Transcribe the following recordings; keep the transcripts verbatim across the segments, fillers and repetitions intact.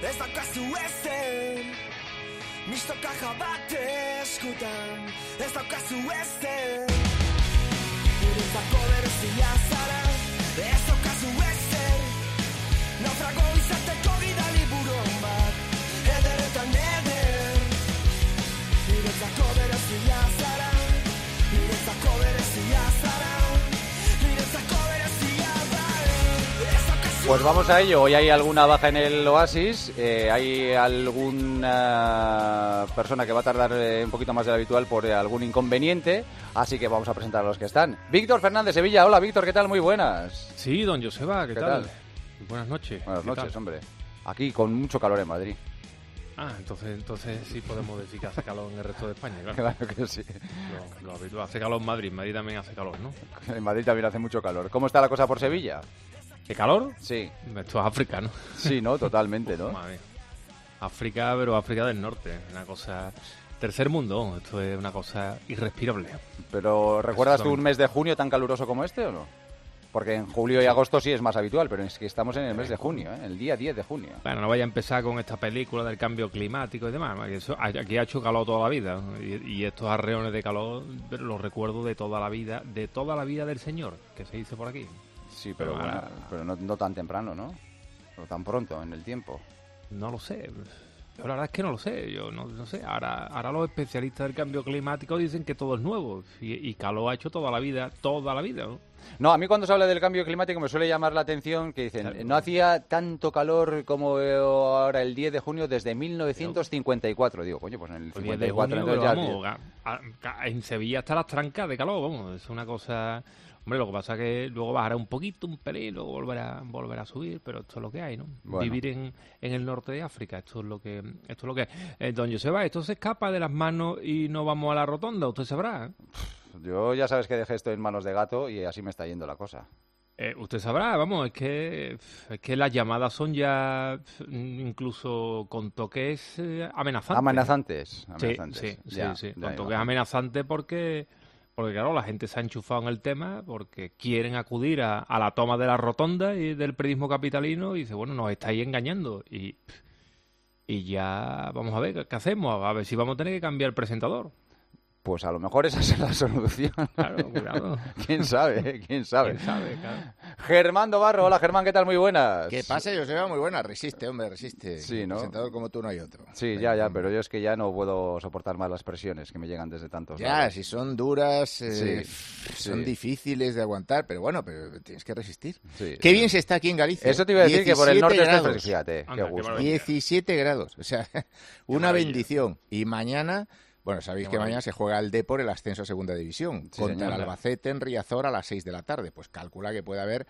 Ez daukazu ezen, mistoka jabate eskutan. Ez daukazu ezen, niretzako berezia zara. Ez daukazu ezen, naufrago izateko gidali buron bat. Ederetan eder, niretzako berezia zara. Niretzako berezia zara. Niretzako berezia zara. Ez daukazu. Pues vamos a ello. Hoy hay alguna baja en el Oasis, eh, hay alguna persona que va a tardar eh, un poquito más de lo habitual por eh, algún inconveniente, así que vamos a presentar a los que están. Víctor Fernández, Sevilla. Hola, Víctor, ¿qué tal? Muy buenas. Sí, don Joseba, ¿qué, ¿Qué tal? tal? Buenas noches. Buenas ¿Qué noches, tal? hombre. Aquí con mucho calor en Madrid. Ah, entonces, entonces sí podemos decir que hace calor en el resto de España, claro. Claro que sí. Lo, lo habitual. Hace calor en Madrid, en Madrid también hace calor, ¿no? En Madrid también hace mucho calor. ¿Cómo está la cosa por Sevilla? ¿Qué calor? Sí. Esto es África, ¿no? Sí, ¿no? Totalmente, ¿no? Madre mía. África, pero África del Norte. Una cosa... Tercer mundo. Esto es una cosa irrespirable. Pero ¿recuerdas tú un Absolutamente. mes de junio tan caluroso como este o no? Porque en julio y agosto sí es más habitual, pero es que estamos en el mes de junio, ¿eh? El día diez de junio. Bueno, no vaya a empezar con esta película del cambio climático y demás. Que eso, aquí ha hecho calor toda la vida. Y, y estos arreones de calor los recuerdo de toda la vida, de toda la vida del Señor, que se dice por aquí. Sí, pero, Pero bueno, ahora- pero no, no tan temprano, ¿no? No tan pronto en el tiempo. No lo sé. Yo la verdad es que no lo sé. Yo no, no sé. Ahora, ahora los especialistas del cambio climático dicen que todo es nuevo. Y, y calor ha hecho toda la vida, toda la vida, ¿no? No, a mí cuando se habla del cambio climático me suele llamar la atención que dicen, Claro. no hacía tanto calor como eh, ahora el diez de junio desde mil novecientos cincuenta y cuatro. Digo, coño, pues en el Pues diez de cincuenta y cuatro junio, entonces pero ya... vamos, a- a- en Sevilla está las trancas de calor, vamos. Es una cosa... Hombre, lo que pasa es que luego bajará un poquito, un pelín, luego volverá, volverá a subir, pero esto es lo que hay, ¿no? Bueno. Vivir en, en el norte de África, esto es lo que esto es lo que hay. Eh, don Joseba, esto se escapa de las manos y no vamos a la rotonda, usted sabrá, ¿eh? Yo ya sabes que dejé esto en manos de gato y así me está yendo la cosa. Eh, usted sabrá, vamos, es que es que las llamadas son ya incluso con toques eh, amenazantes. Amenazantes. Sí, amenazantes. sí, sí, Ya, sí, ya con me toques imagino. amenazantes porque, porque, claro, la gente se ha enchufado en el tema porque quieren acudir a, a la toma de la rotonda y del periodismo capitalino y dice, bueno, nos estáis engañando y, y ya vamos a ver qué hacemos, a ver si vamos a tener que cambiar el presentador. Pues a lo mejor esa es la solución. Claro, cuidado. ¿Quién sabe? eh? ¿Quién sabe? ¿Quién sabe? Claro. Germán Dobarro. Hola, Germán, ¿qué tal? Muy buenas. ¿Qué pasa, Joseba? Muy buena. Resiste, hombre, resiste. Sí, ¿no? Presentador como tú no hay otro. Sí, ya, ya, pero yo es que ya no puedo soportar más las presiones que me llegan desde tantos Ya, lados. si son duras, eh, Sí, son sí. difíciles de aguantar, pero bueno, pero tienes que resistir. Sí, Qué sí. bien se está aquí en Galicia. Eso te iba a decir que por el norte diecisiete está grados. fíjate, Anda, qué qué gusto. maravilla. diecisiete grados, o sea, una maravilla. bendición. Y mañana, bueno, sabéis Qué que maravilla. mañana se juega el Depor el ascenso a Segunda División Sí, contra señor. el Albacete en Riazor a las seis de la tarde. Pues calcula que puede haber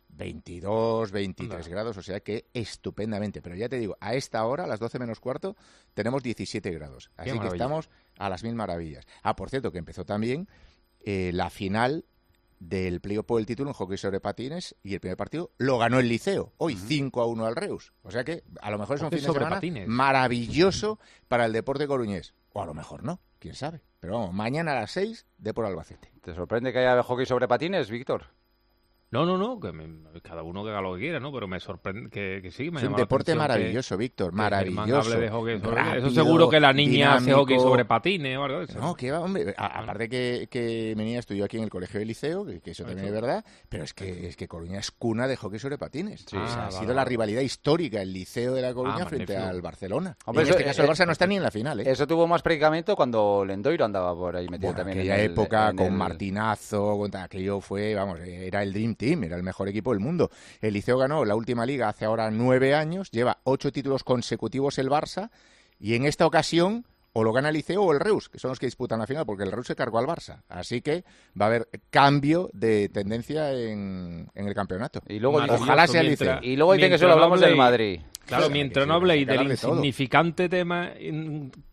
veintidós, veintitrés Anda. grados, o sea que estupendamente. Pero ya te digo, a esta hora, a las doce menos cuarto, tenemos diecisiete grados. Así que maravilla. estamos a las mil maravillas. Ah, por cierto, que empezó también eh, la final del playoff por el título en hockey sobre patines y el primer partido lo ganó el Liceo, hoy cinco a uno al Reus. O sea que a lo mejor es un Hockey fin de sobre semana patines. maravilloso para el deporte coruñés. O a lo mejor no, quién sabe. Pero vamos, mañana a las seis, Depor Albacete. ¿Te sorprende que haya hockey sobre patines, Víctor? No, no, no, que me- cada uno que haga lo que quiera, ¿no? Pero me sorprende que, que sí, me Es un llama la deporte atención que- maravilloso, Víctor, que Germán maravilloso. hable de hockey sobre- Rápido, Eso seguro que la niña hace hockey dinámico. sobre patines o algo de eso. No, que va, hombre. A- aparte que, que mi niña estudió aquí en el colegio de Liceo, que, que eso también es verdad, pero es que es que Coruña es cuna de hockey sobre patines. Sí. O sea, Ah, ha vale, sido vale. la rivalidad histórica, el Liceo de la Coruña Ah, frente magnífico. al Barcelona. Hombre, en eso- este caso el eh, Barça no está ni en la final, ¿eh? Eso tuvo más predicamento cuando Lendoiro andaba por ahí metido Bueno, también aquella en el, época en con el- Martinazo, con tal, aquello fue, vamos, era el Dream Team, era el mejor equipo del mundo. El Liceo ganó la última liga hace ahora nueve años, lleva ocho títulos consecutivos el Barça, y en esta ocasión o lo gana el Liceo o el Reus, que son los que disputan la final, porque el Reus se cargó al Barça. Así que va a haber cambio de tendencia en, en el campeonato. Y luego dicen- Maravilloso, ojalá sea el mientras- Liceo. Y luego dicen que mientras solo no hablamos del habléis- Madrid. Claro, Sí, mientras sí, no habléis hay que del hablar de todo. insignificante tema mm,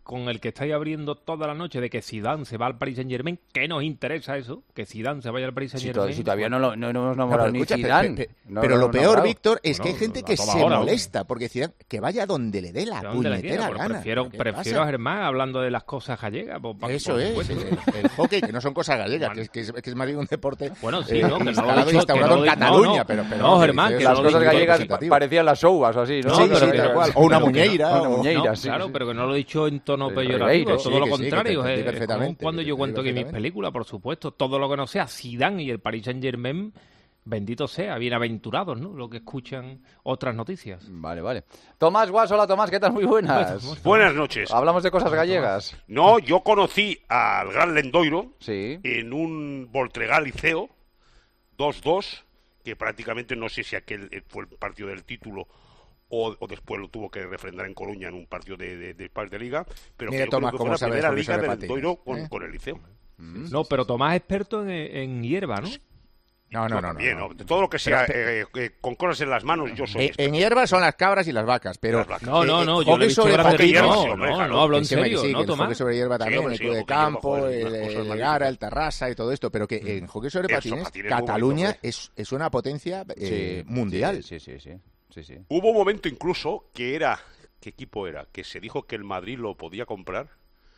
con el que estáis abriendo toda la noche de que Zidane se va al Paris Saint-Germain, ¿qué nos interesa eso? Que Zidane se vaya al Paris Si, to- Saint-Germain. si todavía no, lo- no, no hemos No, nombrado pero ni escucha, pe- Zidane. pe- pe- No pero lo lo hemos peor, nombrado. Víctor, es Bueno, que hay gente la que toma se ahora, ¿no? molesta porque Zidane, que vaya donde le dé la ¿De dónde le quiera? puñetera Pues gana. prefiero ¿Qué prefiero pasa? a Germán hablando de las cosas gallegas. Pues, pa- Eso por es, supuesto. el, el hockey, que no son cosas gallegas, que es, que es, que es más bien un deporte Bueno, sí, eh, no, que no lo instalado, he dicho, instaurado que no en lo he- no, Cataluña, no. pero, pero No, que Germán, dices, que Las no lo cosas digo gallegas representativo. parecían las souvas o así, ¿no? No, Sí, pero sí, que- tal cual. pero O una que no- muñeira. no, una o- muñeira. No, sí, claro, sí. pero que no lo he dicho en tono El peyorativo, Ribeiro, todo sí, lo que sí, que contrario. te entendí es como perfectamente, cuando que yo te cuento entendí que mis perfectamente. películas, por supuesto, todo lo que no sea Zidane y el Paris Saint-Germain, bendito sea, bienaventurados, ¿no? Lo que escuchan otras noticias. Vale, vale. Tomás Guas, hola Tomás, ¿qué tal? Muy buenas. Buenas noches. Hablamos de cosas gallegas. No, yo conocí al Gran Lendoiro Sí. en un Voltregá Liceo dos dos, que prácticamente no sé si aquel fue el partido del título o, o después lo tuvo que refrendar en Coruña en un partido de, de, de, de Liga, pero Mira, que yo creo Tomás, que cómo fue la sabes primera sobre Liga sobre del patines, Lendoiro con, ¿eh? con el Liceo. No, pero Tomás es experto en, en hierba, ¿no? No, no, no. no, También, no. ¿no? De todo lo que sea Pero- eh, eh, con cosas en las manos, yo soy Eh, en hierba son las cabras y las vacas, pero Las vacas. No, no, eh, no, yo hockey lo he visto sobre grande hockey ritmo. hierba, No, sí, hombre, no, claro. no, hablo en Ese me- serio, sí, que ¿no, el Tomás? hockey sobre hierba también, hombre, el sí, club de hockey hierba, campo, joder, el, unas cosas el magníficas. Gara, el Terrassa y todo esto, pero que en hockey sobre Eso, patines, patines muy Cataluña bonito, es, es una potencia eh, Sí, mundial. Sí, sí, sí. sí, sí. Hubo un momento incluso que era, ¿qué equipo era? Que se dijo que el Madrid lo podía comprar,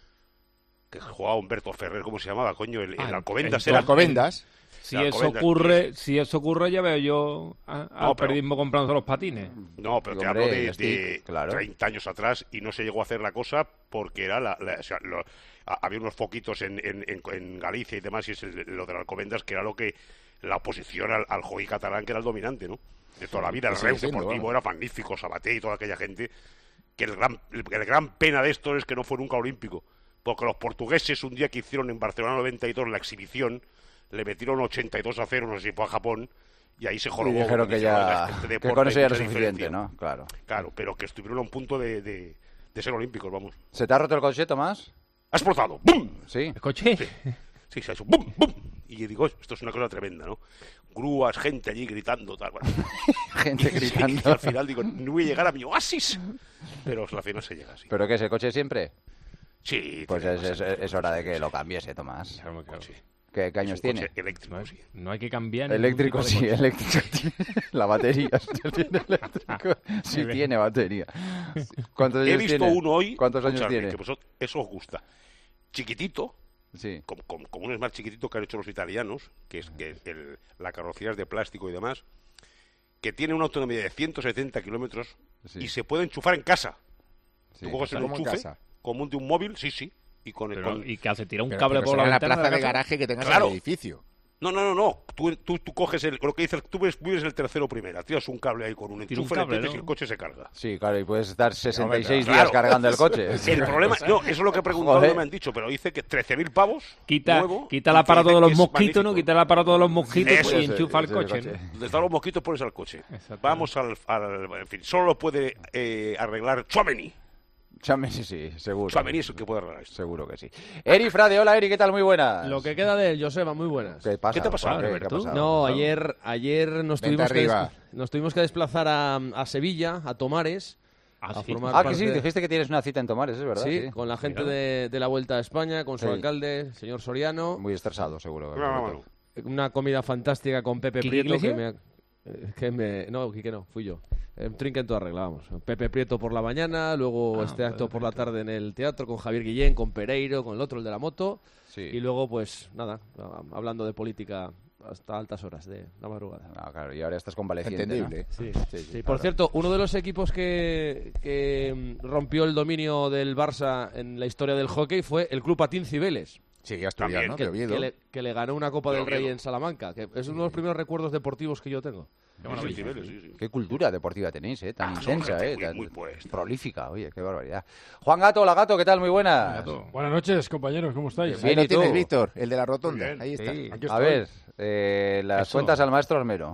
que jugaba Humberto Ferrer, ¿cómo se llamaba, coño? El, el Ah, Alcobendas el era... Alcobendas. Si La eso Alcobendas, ocurre, si eso ocurre, ya veo yo a- al No, pero- periodismo comprando los patines. No, pero Sí, te hombre, hablo de, el stick, de claro. treinta años atrás y no se llegó a hacer la cosa porque era la, la- o sea, lo- a- había unos foquitos en, en, en- en Galicia y demás, y es el- lo de las Alcobendas, que era lo que la oposición al, al hockey catalán, que era el dominante, ¿no? De toda la vida, el Que sigue Reus siendo, Deportivo vamos. era magnífico, Sabaté y toda aquella gente, que el gran, el, el gran pena de esto es que no fue nunca olímpico, porque los portugueses un día que hicieron en Barcelona noventa y dos la exhibición, le metieron ochenta y dos a cero, no sé si fue a Japón, y ahí se Y jorobó. dijeron porque que dijeron, ya "Oiga, es que este que deporte con eso hay ya era mucha suficiente, diferencia". ¿no? Claro. Claro, pero que estuvieron a un punto de, de, de ser olímpicos, vamos. ¿Se te ha roto el coche, Tomás? ¡Ha explotado! ¡Bum! Sí. ¿El coche? Sí, se ha hecho ¡bum! ¡Bum! Y digo, esto es una cosa tremenda, ¿no? Grúas, gente allí gritando, tal. Bueno. Gente Sí, gritando. y al final digo, no voy a llegar a mi oasis. Pero al final se llega así. ¿Pero qué es el coche siempre? Sí, Pues tiene es, más es, sentido. es hora de que lo cambiese, Tomás. Claro, claro. Sí. ¿Qué, qué Es años un tiene? coche eléctrico, No hay, sí. no hay que cambiar. ningún Eléctrico tipo de sí, coche. eléctrico tiene. La batería sí tiene eléctrico. Sí bien. tiene batería. ¿Cuántos He años visto tiene? uno hoy. ¿Cuántos años escuchadme, tiene? que vosotros- eso os gusta. Chiquitito, Sí. como, como, como un Smart chiquitito que han hecho los italianos, que es que el, la carrocería es de plástico y demás, que tiene una autonomía de ciento setenta kilómetros Sí. y se puede enchufar en casa. Sí. Tú coges el ¿Cómo en enchufe, casa? como un de un móvil, sí, sí, y con el... Pero, con- ¿y qué hace? ¿Tira un Pero- cable pero por será la en la ventana plaza de de la casa? garaje que tengas Claro. en el edificio. No, no, no, no. Tú, tú, tú coges el, lo que dices, tú ves, vives el tercero primera, tiras un cable ahí con un Tira un enchufe, cable, le metes ¿no? y el coche se carga. Sí, claro, y puedes estar sesenta y seis claro. días cargando el coche. El problema, no, eso es lo que he preguntado, Joder. no me han dicho, pero dice que trece mil pavos, Quita, nuevo, quita el y que aparato dicen de que los es mosquitos, ¿no? magnífico. Quita el aparato de los mosquitos Eso pues, y es, enchufa el ese es el coche. coche. ¿no? Donde están los mosquitos pones al coche. Exactamente. Vamos al, al- en fin, solo lo puede eh, arreglar Chouameni. Chame, sí, sí, seguro. Chouameni es el que puede arreglar esto. Seguro que sí. Eri Frade, hola Eri, ¿qué tal? Muy buenas. Lo que queda de él, Joseba, muy buenas. ¿Qué pasa? ¿Qué te ha pasado, ¿Qué- qué ha Alberto? pasado? No, ayer, ayer nos, Vente tuvimos que des- arriba. nos tuvimos que desplazar a, a Sevilla, a Tomares, Ah, a sí. formar Ah, que parte sí, de- dijiste que tienes una cita en Tomares, es verdad. sí, Sí. con la gente Mira. de, de la Vuelta a España, con su Sí. alcalde, señor Soriano. Muy estresado, seguro. No, no, no. Una comida fantástica con Pepe ¿Quique Prieto. Que Iglesias? me, eh, que me, no, Quique no, fui yo. Eh, Un trinca en toda regla, vamos. Pepe Prieto por la mañana, luego Ah, este acto Pepe por la tarde en el teatro con Javier Guillén, con Pereiro, con el otro, el de la moto. Sí. Y luego, pues nada, hablando de política hasta altas horas de la madrugada. Ah, claro, y ahora estás convaleciente, ¿no? Entendible. Sí, Sí, sí, sí. claro. Por cierto, uno de los equipos que, que mm, rompió el dominio del Barça en la historia del hockey fue el Club Patín Cibeles, Sí, asturiano, También, que, de Oviedo. que le, que le ganó una Copa De del Rey Oviedo. en Salamanca, que es uno de los primeros recuerdos deportivos que yo tengo. Sí, sí, niveles, sí, sí. Qué cultura deportiva tenéis, ¿eh? Tan Ah, son intensa, gente ¿eh? muy- Tan muy puesta. prolífica, oye, qué barbaridad. Juan Gato, hola Gato, ¿qué tal? Muy buenas. Gato. Buenas noches, compañeros, ¿cómo estáis? Bien, Ahí ¿y lo tienes, tú? Víctor, el de la rotonda. Muy bien. Ahí está. Sí. Aquí A estoy. ver, eh, las Eso. cuentas al maestro Armero.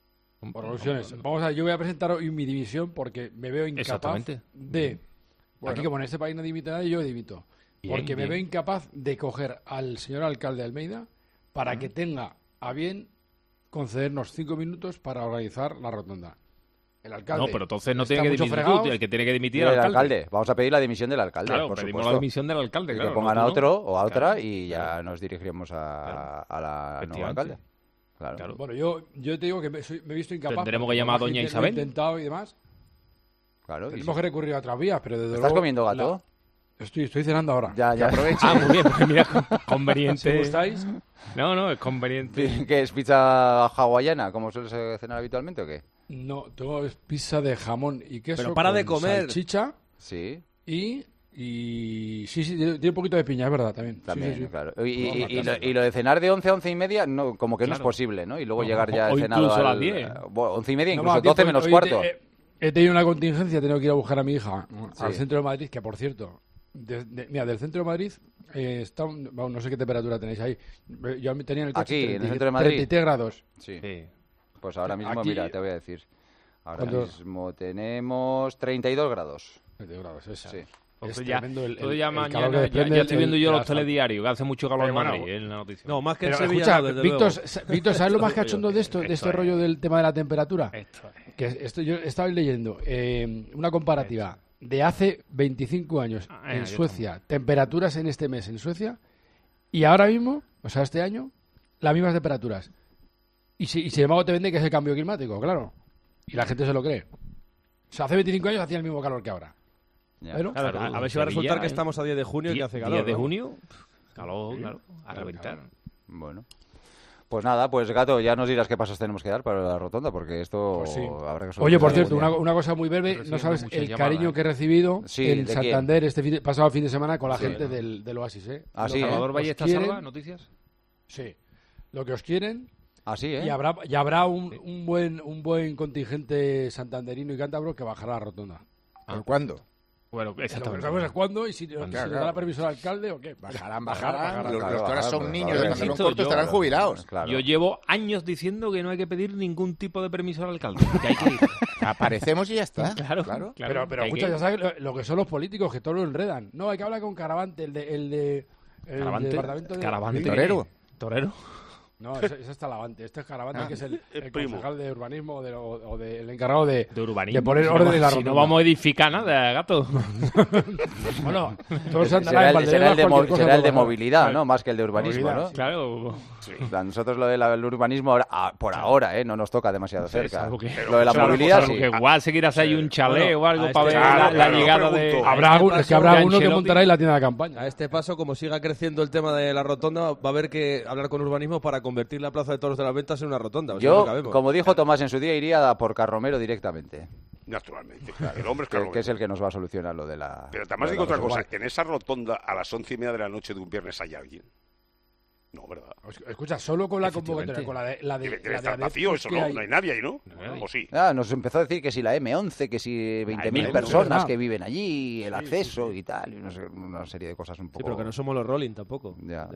Por alusiones. Vamos a ver, yo voy a presentar hoy mi división porque me veo incapaz Exactamente. de... Bueno. Aquí como en este país no dimite nadie, yo dimito. Bien, Porque me bien. veo incapaz de coger al señor alcalde de Almeida para que tenga a bien concedernos cinco minutos para organizar la rotonda. el alcalde. No, pero entonces no está tiene que mucho dimitir fregado. tú, el que tiene que dimitir El al alcalde. alcalde. Vamos a pedir la dimisión del alcalde, Claro, por pedimos supuesto. la dimisión del alcalde, Y claro. que pongan no, a tú otro no. o a otra Claro, y ya claro. nos dirigiremos a, Claro. a la nuevo Efectivamente. alcalde. Claro. Claro. Bueno, yo, yo te digo que me, soy- me he visto incapaz. Tendremos porque que llamar a por más doña que Isabel. Lo he intentado y demás. Claro, y Tenemos sí. que recurrir a otras vías, pero desde ¿Estás luego... comiendo, Gato? la- Estoy, estoy cenando ahora. Ya, ya. Ah, muy bien, pues mira, con- ¿Si conveniente. gustáis? No, no, es conveniente. ¿Qué es pizza hawaiana, como sueles cenar habitualmente o qué? No, tengo pizza de jamón y queso. Pero para de con comer. Salchicha Sí, y... Y sí, sí, tiene tiene un poquito de piña, es verdad, también. Sí, también, sí, sí. claro. Y, y- Toma, y lo, casa. y lo de cenar de once a once y media, no, como que no es Claro. posible, ¿no? Y luego O- llegar ya o cenado incluso a las al- diez. Bueno, once y media, No, incluso más doce tiempo. menos Hoy cuarto. te- he, he tenido una contingencia, he tenido que ir a buscar a mi hija al Sí. centro de Madrid, que por cierto, de- de- mira, del centro de Madrid, eh, está, un- bueno, no sé qué temperatura tenéis ahí. Eh, Yo tenía en el coche Aquí, en el treinta y- centro de Madrid. treinta y tres grados. Sí. Sí. Pues ahora mismo, Aquí- mira, te voy a decir. Ahora ¿Cuánto? mismo tenemos treinta y dos grados. treinta y dos grados, esa. Sí. Entonces Es ya, tremendo el- entonces el- ya el mañana calor que ya, desprende ya estoy el- viendo yo el los asfalto. telediarios, que hace mucho calor Pero en bueno, Madrid, en la noticia. No, más que en Pero Sevilla, escucha, no, desde Víctor, luego. sa- Víctor, ¿sabes lo más Esto cachondo de esto, de esto este es. rollo del tema de la temperatura? Esto es. Que esto, yo estaba leyendo eh, una comparativa de hace veinticinco años Ah, en yo Suecia, temperaturas en este mes en Suecia, y ahora mismo, o sea, este año, las mismas temperaturas. Y, si, y sin embargo te vende que es el cambio climático, claro. Y la gente se lo cree. O sea, hace veinticinco años hacía el mismo calor que ahora. Ya. Pero, Claro, a, a ver si va a Sevilla, resultar que ¿eh? estamos a diez de junio y que hace calor. diez de ¿no? junio, calor, claro, a reventar. Bueno. Pues nada, pues Gato, ya nos dirás qué pasos tenemos que dar para la rotonda, porque esto Pues sí. habrá que Oye, por solucionarlo cierto, algún una, día. una cosa muy breve, Recibiendo no sabes muchas el llamadas, cariño ¿eh? que he recibido Sí, en ¿de Santander este fin de- pasado fin de semana con la Sí. gente del, del Oasis, ¿eh? Ah, Lo sí, que ¿eh? Salvador os Ballesta quieren- Salva, noticias. Sí. Lo que os quieren. Ah, sí, ¿eh? Y habrá, y habrá un, un buen un buen contingente santanderino y cántabro que bajará a la rotonda. ¿Por cuándo? Bueno, Lo que no exactamente. sabemos es cuándo y si, si Claro, nos claro. dará permiso el alcalde o qué. Bajarán, Bajará, bajarán. bajará, Los, claro, los que ahora bajarán, son pero niños ahora de pantalón insisto, corto yo- estarán jubilados. Claro. Yo llevo años diciendo que no hay que pedir ningún tipo de permiso al alcalde, que hay que ir. Aparecemos y ya está. Claro, claro. claro, Pero, pero que hay escucha, que- ya sabes lo, lo que son los políticos, que todo lo enredan. No, hay que hablar con Caravante, el de... El de el Caravante, departamento de... Caravante. Torero. Torero. No, ese, ese es Talavante. Este es Caravante, Ah. que es el, el primo. concejal de urbanismo de, o, o de- el encargado de... De urbanismo. De poner Si no orden va- en la Si rotonda. no vamos a edificar nada, gato. Bueno, todos Será andarán en el, será el de, Valdebebas, mo- cualquier cosa será el de puede pasar. movilidad, ¿no? Más que el de urbanismo, Movilidad, ¿no? sí. Claro. O sea, nosotros lo del el urbanismo, ahora, ah, por ahora, ¿eh? No nos toca demasiado cerca. Salvo que- Lo de la salvo- movilidad, salvo sí. que igual se quiera hacer ahí un chalet Bueno, o algo a para este- ver la, Claro, la claro, llegada de... pregunto. Habrá, A algún- este es que habrá paso, alguno que Ancelotti- montará ahí la tienda de campaña. A este paso, como siga creciendo el tema de la rotonda, va a haber que hablar con urbanismo para convertir la Plaza de Toros de las Ventas en una rotonda. o sea, no Yo, cabemos. como dijo Tomás en su día, iría a por Carromero directamente, Naturalmente. El hombre es que, Carlos. que es el que nos va a solucionar lo de la... Pero lo además de digo la otra cosa. rotonda. En esa rotonda, a las once y media de la noche de un viernes, ¿hay alguien? No, ¿verdad? Escucha, solo con la Efectivamente. convocatoria, con la de... La de, Debe, debe la de estar adeptos vacío eso, que ¿no? hay. No hay nadie ahí, ¿no? hay. ¿O sí? Ah, nos empezó a decir que si la eme once, que si veinte mil M once, personas ¿verdad? que viven allí, el acceso y tal, y no sé, una serie de cosas un Sí, poco... pero que no somos los Rolling tampoco. Ya.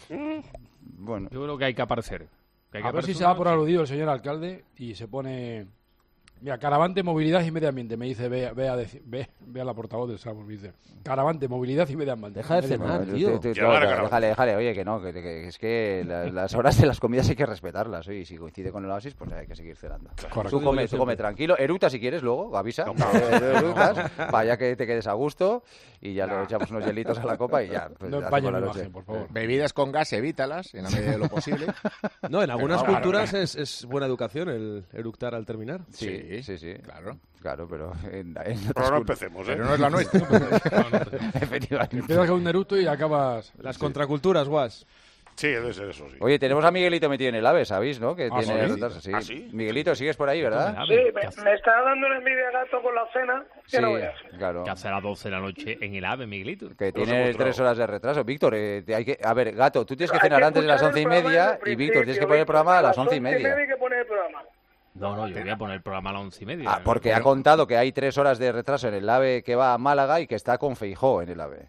Bueno, Yo creo que hay que aparecer. Que hay que A ver si aparecer se va una por noche. aludido el señor alcalde y se pone... Mira, Caravante, movilidad y medio ambiente, me dice, ve, ve, a, deci- ve, ve a la portavoz del Samos, me dice. Caravante, movilidad y medio ambiente. Deja de Medio cenar, ambiente. tío. tú- tú- Ya va la no, cara. déjale, déjale, oye, que no, que, que- es que la- las horas de las comidas hay que respetarlas, oye, y si coincide con el oasis, pues hay que seguir cenando. Correcto. Tú come, tú come tranquilo, eruta si quieres luego, avisa, eh, erutas, para ya que te quedes a gusto, y ya le echamos unos hielitos a la copa y ya, pues, No ya empañen hacemos la mi noche. imagen, por favor. Bebidas con gas, evítalas en la medida de lo posible. No, en algunas Pero, culturas es, es buena educación el eructar al terminar. Sí, sí, sí, Claro. claro, pero en, en Pero otras no culturas- empecemos, ¿eh? Pero no es la nuestra. efectivamente. Empiezas con un eructo y acabas... Las contraculturas, Guas. Sí, debe ser eso, sí. Oye, tenemos a Miguelito metido en el AVE, ¿sabéis, no? Que ¿Ah, tiene sí? retraso, sí. ¿Ah, sí? Miguelito, sigues por ahí, ¿verdad? A Sí, ver, ¿qué me, hace- me está dando una envidia gato con la cena. Que Sí, no veas. claro. ¿Qué hace a las doce de la noche en el AVE, Miguelito? Que Los tiene hemos tres tragado. horas de retraso. Víctor, eh, te hay que... a ver, Gato, tú tienes que Hay cenar antes de las escuchar once y el programa media desde el y Víctor, tienes que principio, poner el Víctor. programa a las once y media. hay que poner el programa. No, no, yo voy a poner el programa a las once y media. Ah, porque ha contado que hay tres horas de retraso en el AVE que va a Málaga y que está con Feijó en el AVE.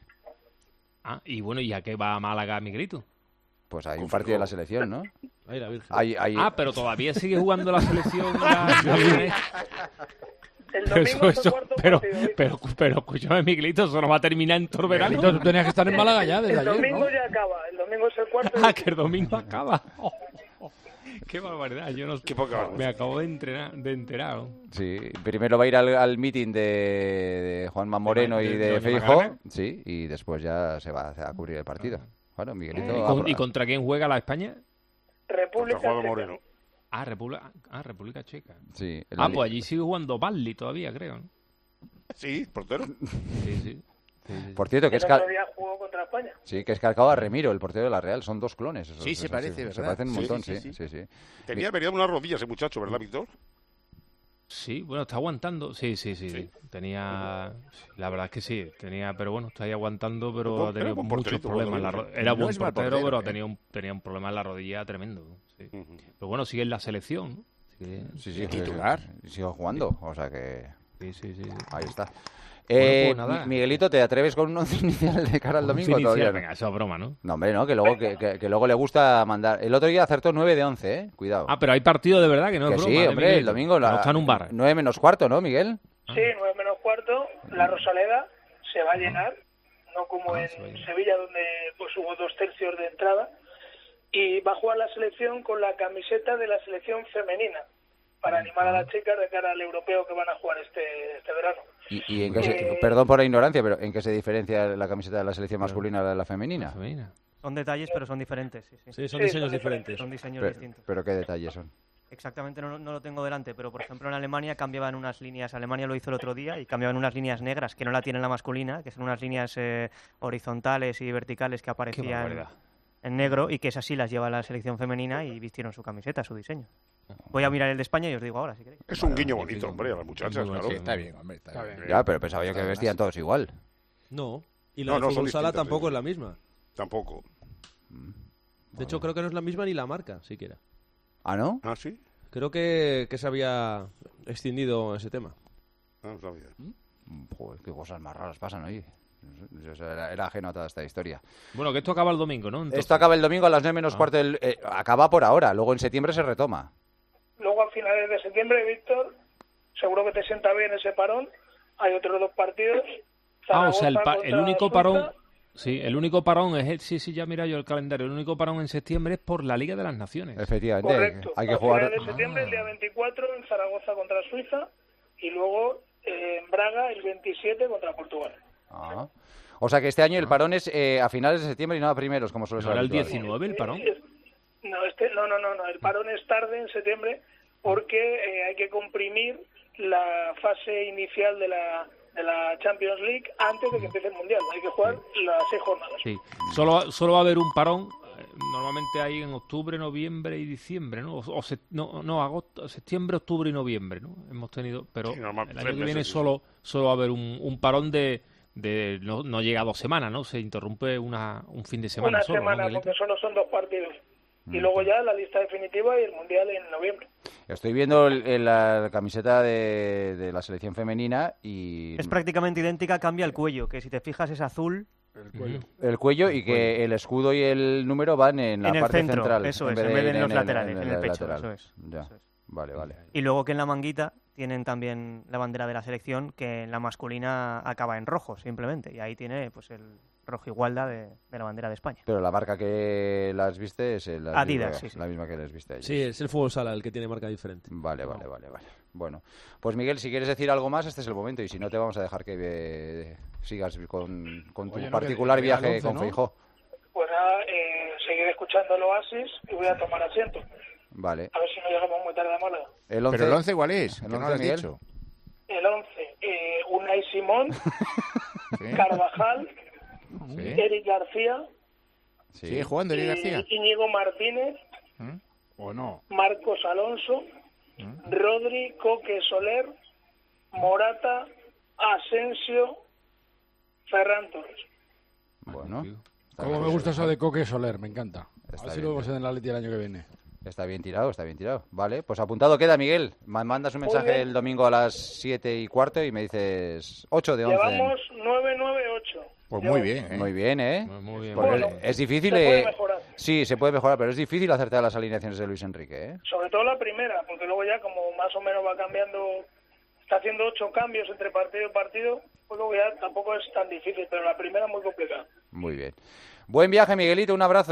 Ah, y bueno, ¿y a qué va a Málaga, Miguelito? Pues hay un partido de la selección, ¿no? Ay, la Virgen. Hay, hay... Ah, pero todavía sigue jugando la selección. la- la- El Pero, domingo eso, es el eso, cuarto pero, partido, ¿viste? pero, pero, escúchame, Miguelito, eso no va a terminar en todo el verano. Miguelito, tú tenías que estar en Málaga ya desde el ayer, domingo ¿no? ya acaba. El domingo es el cuarto. Ah, que el domingo acaba. Qué barbaridad, yo no Qué poca me acabo de, entrenar, de enterar. ¿no? Sí, primero va a ir al, al meeting de, de Juanma Moreno de- y de de, Doña Feijóo, Macarena. sí, y después ya se va a cubrir el partido. Bueno, Miguelito... ¿Y, ha- con- y contra quién juega la España? República Contra Juan Checa. Moreno. Ah, República, ah, República Checa. Sí, el Ah, Ali- pues allí sigue jugando Barley todavía, creo. ¿no? Sí, portero. Sí, sí. Sí, sí. Por cierto, que es, El cal- otro día jugó contra España. sí, que es calcado a Remiro, el portero de la Real. Son dos clones. esos- Sí, se esos parece, chicos. Se ¿verdad? parecen un Sí, montón, sí, sí, sí, sí, sí. Tenía vería unas rodillas ese muchacho, ¿verdad, Víctor? Sí, bueno, está aguantando. Sí, sí, sí. sí. Tenía. sí, La verdad es que sí, tenía. Pero bueno, está ahí aguantando, pero Buen- ha tenido era buen muchos porterito, problemas. en la porterito. ro- Era No buen es mal portero, portero, pero ¿eh? tenía un, tenía un problema en la rodilla tremendo. Sí. Ujú. Pero bueno, sigue en la selección. ¿no? Sigue- Sí, sí, titular. sí, sigo jugando, o sea que Sí, sí, sí. sí. ahí está. Bueno, Eh, pues nada. Mi- Miguelito, ¿te atreves con un once inicial de cara al Un domingo? inicial, Todavía no? venga, eso es broma, ¿no? No, hombre, no, que luego, que, que- que luego le gusta mandar. El otro día acertó nueve de once, ¿eh? Cuidado. Ah, pero hay partido de verdad que no que es broma. sí, ¿eh, hombre, el Miguelito? domingo... Que La, no está en un bar. nueve menos cuarto, ¿no, Miguel? Sí, nueve menos cuarto, la Rosaleda se va a llenar, no como Ah, en se va a llenar. Sevilla, donde pues hubo dos tercios de entrada, y va a jugar la selección con la camiseta de la selección femenina, para animar a las chicas de cara al europeo que van a jugar este, este verano. ¿Y, y en qué se- Eh, perdón por la ignorancia, pero ¿en qué se diferencia la camiseta de la selección masculina de la femenina? Femenina. Son detalles, pero son diferentes. Sí, sí. Sí, son Sí, diseños son diferentes. Son diseños Pero, distintos. pero ¿qué detalles son? Exactamente, no, no lo tengo delante, pero por ejemplo en Alemania cambiaban unas líneas. Alemania lo hizo el otro día y cambiaban unas líneas negras que no la tiene la masculina, que son unas líneas eh, horizontales y verticales que Qué aparecían barbaridad. en negro y que esas sí las lleva la selección femenina y vistieron su camiseta, su diseño. Voy a mirar el de España y os digo ahora, si queréis. Es un guiño sí, bonito, sí, hombre, a las sí, muchachas, muy bueno, claro. Sí, está bien, hombre, está, Está bien. bien. Ya, pero pensaba yo que vestían todos igual. No. Y la No, de no, son fútbol sala distintas, tampoco sí. es la misma. Tampoco. De hecho, creo que no es la misma ni la marca, siquiera. ¿Ah, no? ¿Ah, sí? Creo que, que se había extendido ese tema. Ah, no sabía. Joder, qué cosas más raras pasan hoy. Yo era, era ajeno a toda esta historia. Bueno, que esto acaba el domingo, ¿no? Entonces- Esto acaba el domingo a las nueve menos Ah. cuarto. Del, eh, acaba por ahora, luego en septiembre se retoma. Luego a finales de septiembre, Víctor, seguro que te sienta bien ese parón, hay otros dos partidos. Ah, o sea, el, Zaragoza pa- el contra único Suiza. parón... Sí, el único parón es el... Sí, sí, ya mira yo el calendario. El único parón en septiembre es por la Liga de las Naciones. Efectivamente, Correcto. hay que a jugar. finales de septiembre, el día veinticuatro, en Zaragoza contra Suiza, y luego eh, en Braga el veintisiete contra Portugal. Ah. O sea que este año el parón es eh, a finales de septiembre y no a primeros, como suele ¿No ser. era el habitual. diecinueve el parón? Eh, No, este, no, no, no, no, el parón es tarde en septiembre porque eh, hay que comprimir la fase inicial de la, de la Champions League antes de que empiece el Mundial. Hay que jugar las seis jornadas. Sí. Solo, solo va a haber un parón. eh, Normalmente hay en octubre, noviembre y diciembre, ¿no? O, o se- no, no, agosto, septiembre, octubre y noviembre, ¿no? Hemos tenido, pero Sí, normal, el tres año que viene meses, sí. solo, solo va a haber un, un parón de, de no, no llega a dos semanas, ¿no? Se interrumpe una, un fin de semana Una solo, ¿no, semana, Miguelito? porque solo son dos partidos. Y luego ya la lista definitiva y el Mundial en noviembre. Estoy viendo el- el- la camiseta de, de la selección femenina y Es prácticamente idéntica, cambia el cuello, que si te fijas es azul Ujú. el cuello y que el escudo y el número van en la en el parte centro, central. eso es, en vez de en los laterales, en el pecho, lateral. eso es, Ya. eso es. Vale, vale. Y luego que en la manguita tienen también la bandera de la selección, que en la masculina acaba en rojo, simplemente. Y ahí tiene pues el rojo igualda de, de la bandera de España. Pero la marca que las viste es el- la, Adidas, misma, sí, sí. la misma que les viste a ellos. Sí, es el fútbol sala el que tiene marca diferente. Vale, vale, vale, vale. Bueno, pues Miguel, si quieres decir algo más, este es el momento. Y si no, te vamos a dejar que eh, sigas con, con tu Oye, no, particular que- que vea el viaje once, con ¿no? Feijóo. Pues nada, eh, seguir escuchando el Oasis y voy a tomar asiento. Vale. A ver si no llegamos muy tarde a Málaga. El once, Pero el once, ¿cuál es? ¿El Que no once, lo has Miguel? dicho. El once, eh, Unai Simón, Sí. Carvajal, Sí. Eric García, Sí. ¿Sigue jugando Eric García? I- Íñigo Martínez, ¿O no? Marcos Alonso, Rodri, Coque Soler, Morata, Asensio, Ferran Torres. Bueno. está Como bien. me gusta eso de Coque Soler, me encanta. A Está ver si bien, lo vemos tío. en el Atleti el año que viene. Está bien tirado, está bien tirado. Vale, pues apuntado queda, Miguel. Ma- Mandas un Muy mensaje bien. el domingo a las siete y cuarto y me dices ocho de once. Llevamos nueve nueve ocho. Pues muy bien, ¿eh? Muy bien, ¿eh? Muy- Muy bien. Porque Bueno, es difícil... se puede eh, mejorar. Sí, se puede mejorar, pero es difícil acertar las alineaciones de Luis Enrique, ¿eh? Sobre todo la primera, porque luego ya como más o menos va cambiando, está haciendo ocho cambios entre partido y partido, pues luego ya tampoco es tan difícil, pero la primera es muy complicada. Muy bien. Buen viaje, Miguelito, un abrazo.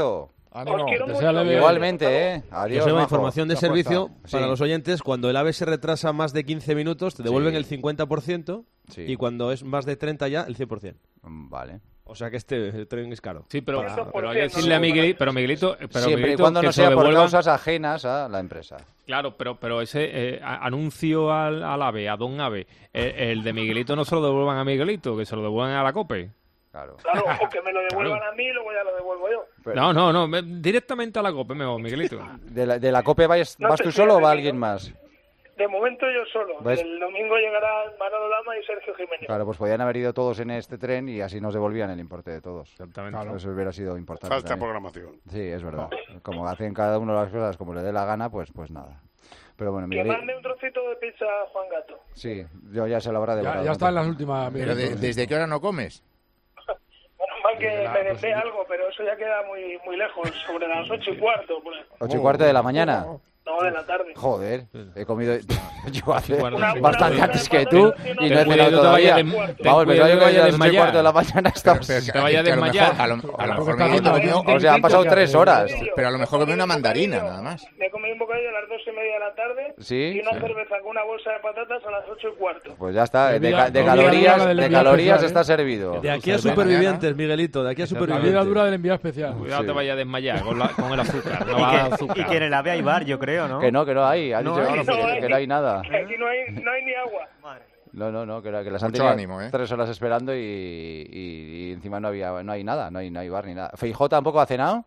Os quiero Te mucho. sea leve. Igualmente, ¿eh? Adiós, Joseba, majo. información de Mucha servicio fuerza. para Sí. los oyentes. Cuando el AVE se retrasa más de quince minutos, te devuelven Sí. el cincuenta por ciento. Sí. Y cuando es más de treinta ya, el cien por ciento. Mm, Vale. O sea que este tren es caro. Sí, pero, Para- pero hay que decirle a Miguelito, pero Miguelito, pero Siempre y Miguelito cuando que no se lo sea por devuelvan- causas ajenas a la empresa. Claro, pero pero ese eh, a- anuncio al, al AVE, a Don AVE, el, el de Miguelito no se lo devuelvan a Miguelito, que se lo devuelvan a la COPE. Claro. Claro, o que me lo devuelvan a mí y luego ya lo devuelvo yo. Pero- No, no, no, me- directamente a la COPE mejor, Miguelito. ¿De la, de la COPE vas, No vas te tú fías solo o de va mí, alguien ¿no? más? De momento yo solo. ¿Ves? El domingo llegarán Manolo Lama y Sergio Jiménez. Claro, pues podían haber ido todos en este tren y así nos devolvían el importe de todos. Exactamente. Eso hubiera sido importante. Falta también. programación. Sí, es verdad. Como hacen cada uno las cosas como le dé la gana, pues pues nada. Pero bueno, Que Miguel, mande un trocito de pizza a Juan Gato. sí, yo ya se lo habrá Ya, devorado. ya está en las últimas. Pero de- ¿desde qué hora no comes? Bueno, mal que Desde la- me pues, dé algo, pero eso ya queda muy muy lejos, sobre las ocho y cuarto. Por ahí. Ocho y cuarto de la mañana. No, de la tarde. Joder, he comido yo hace cuarto, Una- bastante una- antes una- que tú una- y una- no he Ten cenado cuidado, te todavía. vaya de- ten Vamos, cuidado, pero yo te que vaya ya a a las ocho y desmayar. cuarto de la mañana estamos... Pero que- Te vaya a que a lo desmayar. mejor- A lo, a lo Pero mejor está Miguelito haciendo- comió- O sea, han pasado tres horas. Pero a lo mejor comió una mandarina, nada más. Me comí un bocadillo a las dos y media de la tarde Sí, y una sí. cerveza con una bolsa de patatas a las ocho y cuarto. Pues ya está, de, Olvida- ca- de olvida calorías, la del de envío calorías especial, está ¿eh? servido. De aquí a Cerveza. supervivientes, Miguelito, de aquí a La vida supervivientes. dura del envío especial. Cuidado, Sí. te vaya a desmayar con, la- con el azúcar. No Y va a dar que, azúcar. y que en el AVE hay bar, yo creo, ¿no? Que no, que no hay, han No dicho hay. que, No hay. que no hay nada. Aquí no hay, no hay ni agua. Madre. No, no, no, que, era- que las han Mucho tenido ánimo, ¿eh? tres horas esperando y, y- y encima no había, no hay nada, no hay, no hay bar ni nada. ¿Feijó tampoco ha cenado?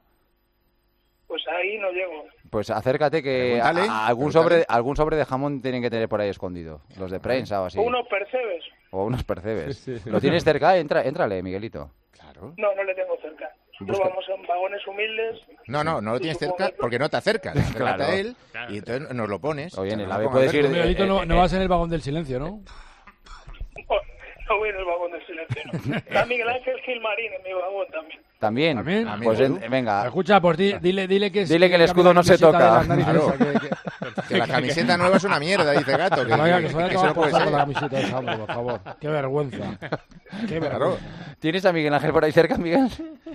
Pues ahí no llego. Pues acércate que a- Pregúntale, a- algún pregúntale. sobre algún sobre de jamón tienen que tener por ahí escondido, los de prensa o así, O unos percebes. o unos percebes. ¿Lo tienes cerca? Entra, éntrale, Miguelito. Claro. No, no le tengo cerca. Lo Busca- vamos en vagones humildes. No, no, no lo tienes cerca porque no te acercas. Acércate a él y entonces nos lo pones. Oye, en Que el no AVE lo puedes pongas ir cerca. de- Miguelito, no, eh, no eh. vas en el vagón del silencio, ¿no? No, no voy en el vagón del silencio. No. Está Miguel Ángel Gilmarín en mi vagón también. ¿También? ¿También? Pues Amigo, en- venga, Escucha, pues di- dile, dile que... Dile que el cambie escudo la no se camiseta de toca. las narices Claro. esa, que- que- Que la camiseta nueva es una mierda, dice Gato. Que, Que vaya, que que- se vaya a que tomar eso no por puede saco ser. la camiseta esa, hombre, por favor. Qué vergüenza. Qué Claro. vergüenza. ¿tienes a Miguel Ángel por ahí cerca, Miguel?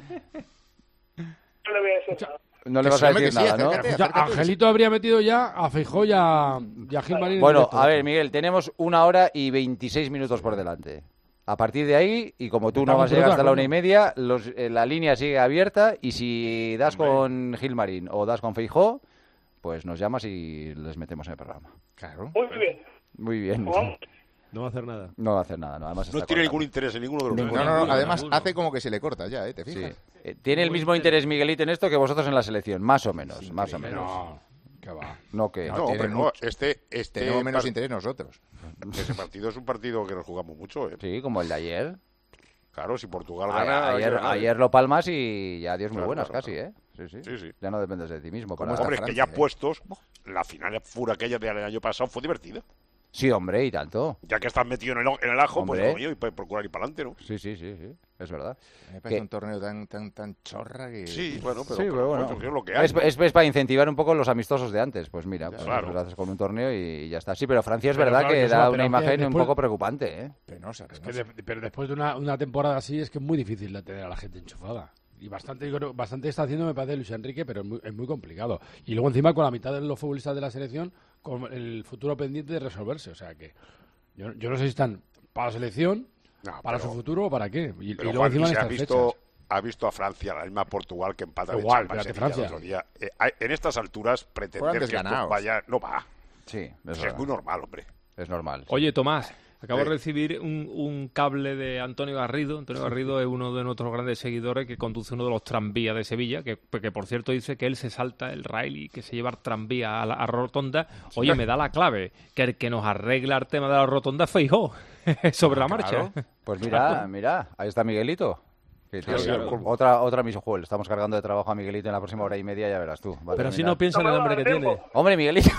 No le voy a decir nada. No le Que vas sí, a hombre, decir que sí, nada, ¿no? acércate. Escucha, Angelito habría metido ya a Feijó y a, y a Gil Marín en Bueno, directo. a ver, Miguel, tenemos una hora y veintiséis minutos por delante. A partir de ahí, y como tú no Estamos vas a llegar hasta la todos, una y media, los, eh, la línea sigue abierta y si das con Gilmarín o das con Feijó, pues nos llamas y les metemos en el programa. Claro. Muy bien. Muy bien. Vamos. No va a hacer nada. No va a hacer nada, no, además No está tiene cortado. ningún interés en ninguno de los dos. No, no, no, además hace como que se le corta ya, ¿eh? ¿Te Sí. fijas? Eh, Tiene el mismo interés Miguelito en esto que vosotros en la selección, más o menos, más o menos. No, qué va. No que... No, tiene hombre, no. mucho. Este, este Tenemos menos par- interés nosotros. Ese partido es un partido que nos jugamos mucho, ¿eh? Sí, como el de ayer. Claro, si Portugal A- gana... hay que ayer, ganar, ¿eh? ayer lo palmas y ya Dios muy Claro, buenas claro, casi, claro. ¿eh? Sí, sí. Sí, sí. Ya no dependes de ti mismo. ¿Cómo Para... está Hombre, es que Francia, ya eh? puestos, la final fura aquella del año pasado fue divertida. Sí, hombre, y tanto. Ya que estás metido en el, en el ajo, Hombre. pues coño, y puedes procurar ir para adelante, ¿no? Sí, sí, sí, sí, es verdad. Me parece ¿Qué? un torneo tan, tan, tan chorra que... Sí, bueno, pero, Sí, pero bueno. coño, que es lo que hay. Es, es- es para incentivar un poco los amistosos de antes. Pues mira, pues, claro. pues lo haces con un torneo y ya está. Sí, pero Francia es Pero verdad claro que que eso, da pero una que imagen un después- poco preocupante, ¿eh? Penosa, Que penosa. de- pero después de una, una temporada así es que es muy difícil de tener a la gente enchufada. Y bastante, yo creo- bastante está haciendo, me parece, Luis Enrique, pero es muy, es muy complicado. Y luego encima con la mitad de los futbolistas de la selección, con el futuro pendiente de resolverse. O sea que yo, yo no sé si están para la selección, No, para pero- su futuro o para qué. Y, y Pero luego Juan, encima ¿y en si has estas visto, fechas. has visto a Francia, la misma Portugal que empata de Igual, Champa en espérate, Sevilla el Francia. otro día? Eh, hay- en estas alturas pretender Fueron que esto desganados. vaya... No va. Sí, es, Es, verdad. muy normal, hombre. Es normal. sí. Oye, Tomás, acabo Sí. de recibir un, un cable de Antonio Garrido. Antonio Garrido es uno de nuestros grandes seguidores que conduce uno de los tranvías de Sevilla, que, que por cierto dice que él se salta el rail y que se lleva el tranvía a la a rotonda. Oye, me da la clave, que el que nos arregla el tema de la rotonda es Feijó, sobre la marcha. Pues mira, mira, ahí está Miguelito. Que tiene- Claro, claro. Otra, otra misión, Joder, estamos cargando de trabajo a Miguelito en la próxima hora y media, ya verás tú. va a Pero si terminar. no piensa en el hambre que tiene. Hombre, Miguelito.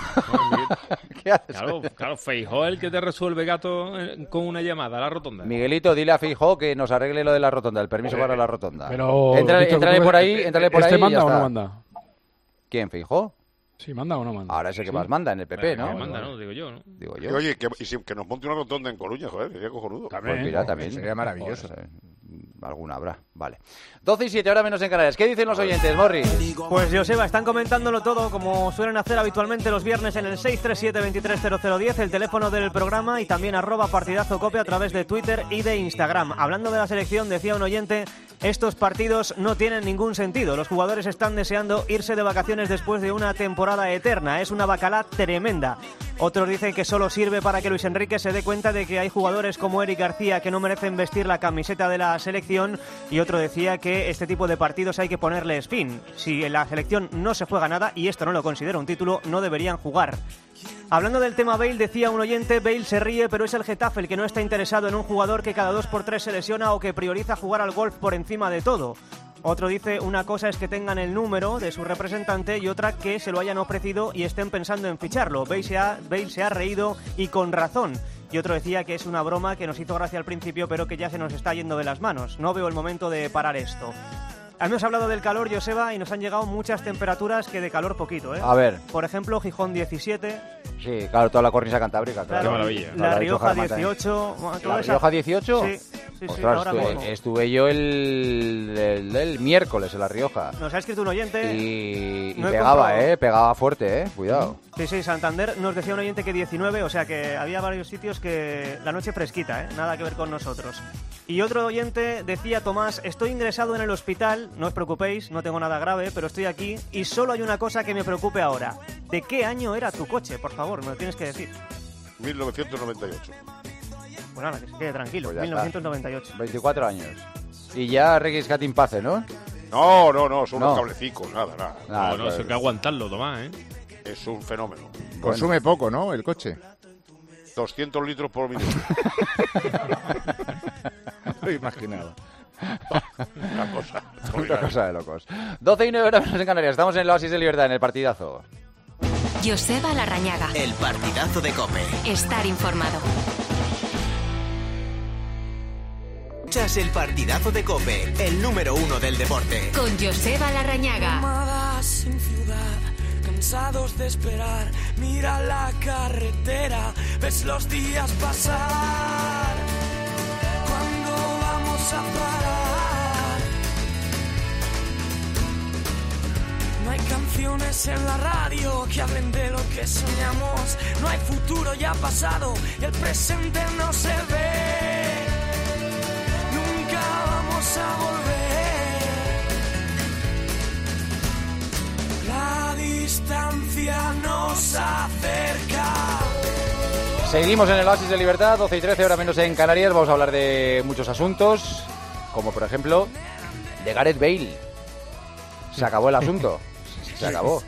¿Qué haces? Claro, claro, Feijó es el que te resuelve, gato, eh, con una llamada a la rotonda. Miguelito, dile a Feijó que nos arregle lo de la rotonda, el permiso para la rotonda. Pero, Entrale, Víctor, entrale ¿tú por ves- ahí, entrale por ¿Este ahí y manda ya o no está. manda? ¿Quién, Feijó? Sí, manda o no manda. Ahora es el que Sí. más manda en el P P, Que ¿no? manda, ¿no? Digo yo, ¿no? Digo Y, yo. oye, que, y si- que nos monte una rotonda en Coruña, joder, sería cojonudo. También. Pues mira, también. Sería maravilloso. Joder, alguna habrá, vale. doce y siete, ahora menos en Canarias. ¿Qué dicen los oyentes, Morri? Pues Joseba, están comentándolo todo como suelen hacer habitualmente los viernes en el seis tres siete, veintitrés cero cero diez, el teléfono del programa, y también arroba partidazo cope a través de Twitter y de Instagram. Hablando de la selección, decía un oyente, estos partidos no tienen ningún sentido. Los jugadores están deseando irse de vacaciones después de una temporada eterna. Es una bacalá tremenda. Otros dicen que solo sirve para que Luis Enrique se dé cuenta de que hay jugadores como Eric García que no merecen vestir la camiseta de la selección, y otro decía que este tipo de partidos hay que ponerles fin. Si en la selección no se juega nada, y esto no lo considero un título, no deberían jugar. Hablando del tema Bale, decía un oyente, Bale se ríe, pero es el Getafe el que no está interesado en un jugador que cada dos por tres se lesiona o que prioriza jugar al golf por encima de todo. Otro dice, una cosa es que tengan el número de su representante y otra que se lo hayan ofrecido y estén pensando en ficharlo. Bale se ha, Bale se ha reído y con razón. Y otro decía que es una broma que nos hizo gracia al principio, pero que ya se nos está yendo de las manos. No veo el momento de parar esto. Hemos hablado del calor, Joseba, y nos han llegado muchas temperaturas que de calor poquito, ¿eh? A ver. Por ejemplo, Gijón diecisiete. Sí, claro, toda la cornisa cantábrica. Claro. Qué maravilla. La Rioja dieciocho. ¿La Rioja dieciocho? Sí, sí, sí, Ostras, ahora estuve, mismo. estuve yo el, el, el miércoles en La Rioja. Nos ha escrito un oyente. Y, y No he pegaba, comprobado. eh, pegaba fuerte, eh, cuidado. Sí, sí, Santander nos decía un oyente que diecinueve, o sea que había varios sitios que la noche fresquita, ¿eh? Nada que ver con nosotros. Y otro oyente decía, Tomás, estoy ingresado en el hospital, no os preocupéis, no tengo nada grave, pero estoy aquí y solo hay una cosa que me preocupe ahora. ¿De qué año era tu coche? Por favor, me lo tienes que decir. mil novecientos noventa y ocho. Pues nada, que se quede tranquilo, Pues ya mil novecientos noventa y ocho. veinticuatro años. Y ya Requis Catin Pace, ¿no? No, no, no, son No. unos cablecicos, nada, nada. Nada, No, no, pues, eso hay que aguantarlo, Tomás, ¿eh? Es un fenómeno. Consume poco, ¿no? El coche. doscientos litros por minuto. Lo he imaginado. Una cosa. Una cosa de locos. doce y nueve horas menos en Canarias. Estamos en el Oasis de Libertad, en el partidazo. Joseba Larrañaga. El partidazo de COPE. Estar informado. Escuchas el partidazo de COPE, el número uno del deporte. Con Joseba Larrañaga. Llamadas sin ciudad, cansados de esperar. Mira la carretera, ves los días pasar. ¿Cuándo vamos a parar? No hay canciones en la radio que hablen de lo que soñamos. No hay futuro, ya pasado, y el presente no se ve. Nunca vamos a volver. La distancia nos acerca. Seguimos en el Oasis de Libertad, doce y trece, hora menos en Canarias. Vamos a hablar de muchos asuntos, como por ejemplo de Gareth Bale. Se acabó el asunto. Se acabó.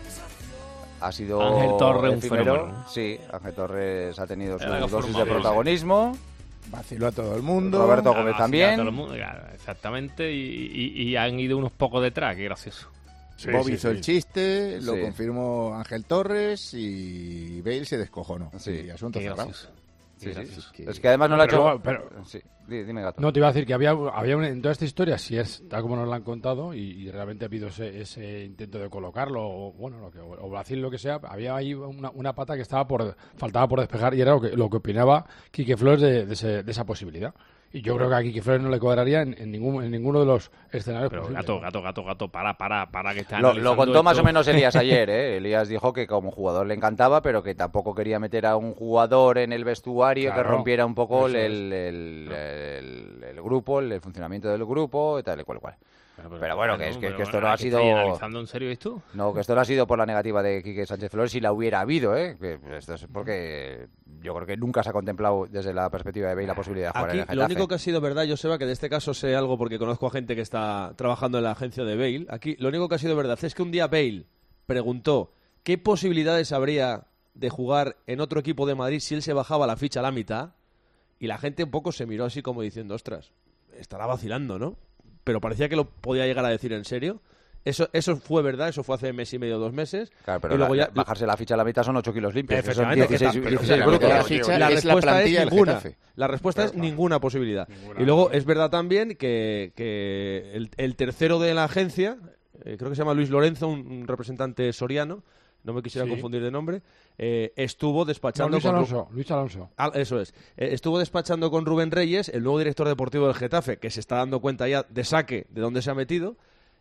Ha sido Ángel Torres, un efímero. fenómeno. Sí, Ángel Torres ha tenido su Era la dosis forma de de- protagonismo. Vaciló a todo el mundo. Roberto Claro, Gómez así a también. todo el mundo, claro, exactamente, y, y- y han ido unos pocos detrás, qué gracioso. Sí, Bob sí, hizo sí. el chiste, lo Sí. confirmó Ángel Torres y Bale se descojonó. Sí. Y asunto Qué cerrado. gracioso. Sí, sí. Es que- Es que además no lo ha Pero hecho... luego- pero- Sí, di- dime, Gato. No, te iba a decir que había, había una- en toda esta historia, si es tal como nos la han contado, y, y realmente ha habido ese, ese intento de colocarlo, o bueno, lo que, o Brasil, lo que sea, había ahí una, una pata que estaba por faltaba por despejar, y era lo que, lo que opinaba Quique Flores de, de, ese- de esa posibilidad. Y yo creo que a Quique Flores no le cuadraría en, en, ningún, en ninguno de los escenarios Pero posibles. gato, gato, gato, gato, para, para, para que está Lo, lo analizando contó más esto. o menos Elías ayer, ¿eh? Elías dijo que como jugador le encantaba, pero que tampoco quería meter a un jugador en el vestuario Claro, que rompiera un poco el, eso es. el, el- el- el grupo, el, el funcionamiento del grupo y tal y cual cual. Pero bueno, que es que, pero que esto bueno, no ha ¿que sido... estáis analizando en serio esto? No, que esto no ha sido por la negativa de Quique Sánchez Flores, si la hubiera habido, ¿eh? Que esto es porque yo creo que nunca se ha contemplado desde la perspectiva de Bale la posibilidad de jugar Aquí en el lo Getafe. único que ha sido verdad, Joseba, que de este caso sé algo porque conozco a gente que está trabajando en la agencia de Bale. Aquí lo único que ha sido verdad es que un día Bale preguntó qué posibilidades habría de jugar en otro equipo de Madrid si él se bajaba la ficha a la mitad, y la gente un poco se miró así como diciendo, ostras, estará vacilando, ¿no? Pero parecía que lo podía llegar a decir en serio. Eso, eso fue verdad, eso fue hace mes y medio, dos meses. Claro, pero y luego la- ya- la- bajarse la ficha a la mitad son ocho kilos limpios. que son Efectivamente, dieciséis, pero- dieciséis pero- brutos. pero- La ficha la es la respuesta plantilla es del ninguna. Getafe. La respuesta es ninguna posibilidad. Y luego es verdad también que, que el, el tercero de la agencia, eh, creo que se llama Luis Lorenzo, un, un representante soriano, no me quisiera Sí. confundir de nombre, eh, estuvo No, despachando Luis con Ru- Alonso, Luis Alonso. Ah, eso es. Eh, estuvo despachando con Rubén Reyes, el nuevo director deportivo del Getafe, que se está dando cuenta ya de saque de dónde se ha metido.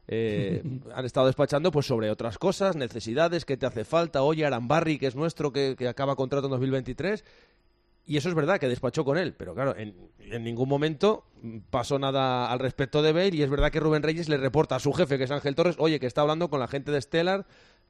Eh, han estado despachando pues sobre otras cosas, necesidades, qué te hace falta. Oye, Arambarri, que es nuestro, que, que acaba contrato en dos mil veintitrés. Y eso es verdad, que despachó con él. Pero claro, en, en ningún momento pasó nada al respecto de Bale. Y es verdad que Rubén Reyes le reporta a su jefe, que es Ángel Torres, oye, que está hablando con la gente de Stellar.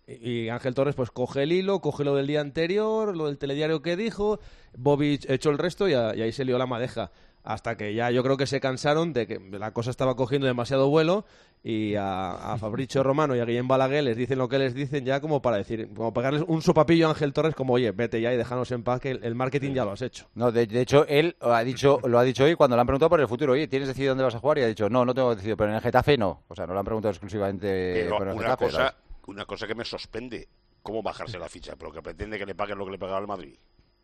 Y Ángel Torres pues coge el hilo, coge lo del día anterior, lo del telediario que dijo, Bobby echó el resto y, a- y ahí se lió la madeja. Hasta que ya yo creo que se cansaron de que la cosa estaba cogiendo demasiado vuelo y a, a Fabricio Romano y a Guillem Balaguer les dicen lo que les dicen ya como para decir, como pegarles un sopapillo a Ángel Torres como, oye, vete ya y déjanos en paz que el, el marketing ya lo has hecho. No, de, de hecho, él ha dicho, lo ha dicho hoy cuando le han preguntado por el futuro. Oye, ¿tienes decidido dónde vas a jugar? Y ha dicho, no, no tengo decidido, pero en el Getafe no. O sea, no lo han preguntado exclusivamente Pero por el una Getafe. cosa, ¿sabes? una cosa que me sorprende, ¿cómo bajarse la ficha? Pero que pretende que le paguen lo que le pagaba al Madrid.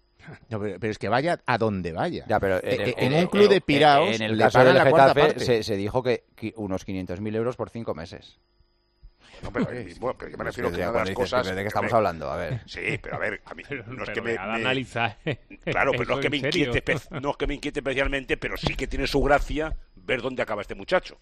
No, pero, pero es que vaya a donde vaya. Ya, pero Eh, en, el- eh, en en- un club de en- piraos en el le caso pagan del la cuarta Getafe parte. se, se dijo que qui- unos quinientos mil euros por cinco meses. No, pero, eh, bueno, pero yo me refiero Es que que una de cuando las dices, cosas... ¿de qué estamos hombre, hablando? A ver. Sí, pero a ver, a mí no es que Pero me... deja de me- analizar. Claro, pero no es que Eso me en serio. inquiete, espe- no es que me inquiete especialmente, pero sí que tiene su gracia ver dónde acaba este muchacho.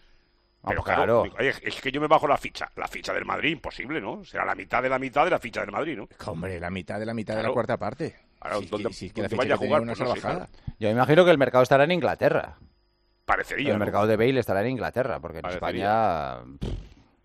Ah, Pero pues claro, claro. oye, es que yo me bajo la ficha. La ficha del Madrid, imposible, ¿no? Será la mitad de la mitad de la ficha del Madrid, ¿no? Hombre, la mitad de la mitad de Claro. la cuarta parte. Claro, Si es ¿dónde- que, si es que la dónde ficha vaya a que jugar? tenía una Pues no sé, salvajada. Yo imagino que el mercado estará en Inglaterra. Parecería, El ¿no? mercado de Bale estará en Inglaterra, porque en Parecería. España, pff,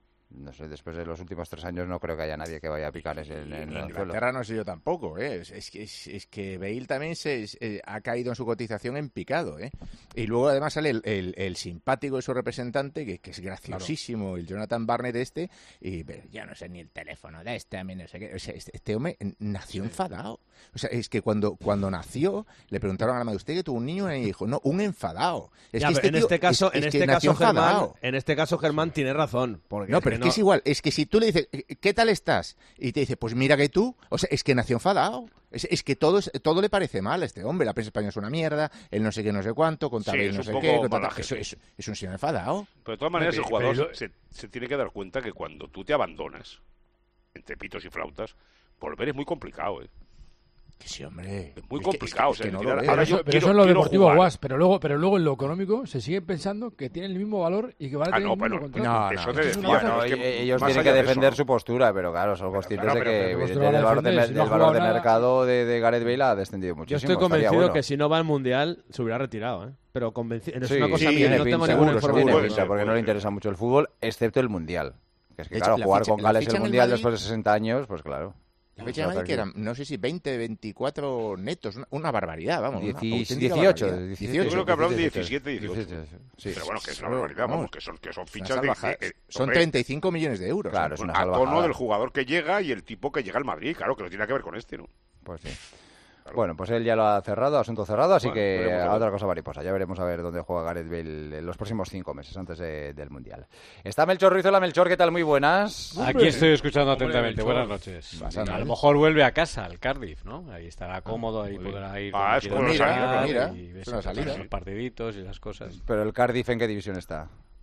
no sé, después de los últimos tres años no creo que haya nadie que vaya a picar ese- en, en En el anzuelo. Inglaterra no sé yo tampoco, ¿eh? Es, es que, es, es que Bale también se, es- eh, ha caído en su cotización en picado, ¿eh? Y luego además sale el, el- el simpático de su representante, que, que es graciosísimo, el Jonathan Barnett este, y pero ya no sé ni el teléfono de este, a mí no sé qué. O sea, este, este hombre nació enfadado. O sea, es que cuando, cuando nació, le preguntaron a la madre, ¿usted que tuvo un niño? Y dijo, no, un enfadado. Es Ya, que pero este en tío este caso, es- es en que este nació caso Germán, enfadado. en este caso Germán tiene razón, porque No, pero es que es igual. Es que si tú le dices, ¿qué tal estás? Y te dice, pues mira que tú. O sea, es que nació enfadado. Es, es que todo, es- todo le parece mal a este hombre. La prensa española es una mierda. Él no sé qué, no sé cuánto. Con Sí, Tabel es no un sé poco qué. con mala tal- gente. eso- es, es un señor enfadado. Pero de todas maneras, el Pero- jugador pero- se, se tiene que dar cuenta que cuando tú te abandonas, entre pitos y flautas, volver es muy complicado, ¿eh? Que sí, hombre. Es muy Es que- complicado. es que- o sea, es que no decir, lo ahora- veo. ahora Pero, yo eso, pero quiero- eso es lo quiero deportivo jugar. guas, pero luego, pero luego en lo económico se sigue pensando que tienen el mismo valor y que van a Ah, tener no, el mismo bueno, contrato. no, eso no, te eso es decía, una ¿no? Bueno, Es que e- ellos más tienen que allá de eso, defender ¿no? su postura, pero claro, son conscientes claro, de pero- que pero ¿cómo se lo evidentemente, van a el valor, de, defender si no del ha valor jugado de nada? mercado de, de Gareth Bale ha descendido muchísimo. Yo estoy Estaría convencido bueno. que si no va al Mundial se hubiera retirado, ¿eh? Pero convencido. Es Sí, una cosa sí, mía, tiene no tengo pinta, ninguna seguro, información. tiene Puede pinta, ser, porque no puede le ser. interesa mucho el fútbol, excepto el Mundial. Que es que, De hecho, claro, la jugar ficha- con la Gales ficha el en el Mundial Madrid- después de sesenta años, pues claro. La fecha de Madrid que eran, no sé si veinte, veinticuatro netos. Una, una barbaridad, vamos. una Dieci- auténtica dieciocho, barbaridad. dieciocho. Yo creo que habrán de dieciocho, diecisiete, dieciocho. dieciocho, sí. Pero bueno, que es una Claro, barbaridad, vamos, vamos. que son, que son Una fichas de... salvajada. de- de- Son hombre, treinta y cinco millones de euros. Claro, ¿eh? es una a tono salvajada. del jugador que llega y el tipo que llega al Madrid, claro, que no tiene que ver con este, ¿no? Pues sí. Bueno, pues él ya lo ha cerrado, asunto cerrado, así Bueno, que veremos a a ver. otra cosa mariposa. Ya veremos a ver dónde juega Gareth Bale en los próximos cinco meses antes de- del Mundial. Está Melchor Rizola. Melchor, ¿qué tal? Muy buenas. Aquí estoy escuchando Hombre, atentamente. Melchor. Buenas noches. Pasando. A lo mejor vuelve a casa, al Cardiff, ¿no? Ahí estará cómodo, ahí podrá ir Ah, cuando es quiera como mira, cenar mira, y es verse una salida. los partiditos y las cosas. Pero el Cardiff, ¿en qué división está?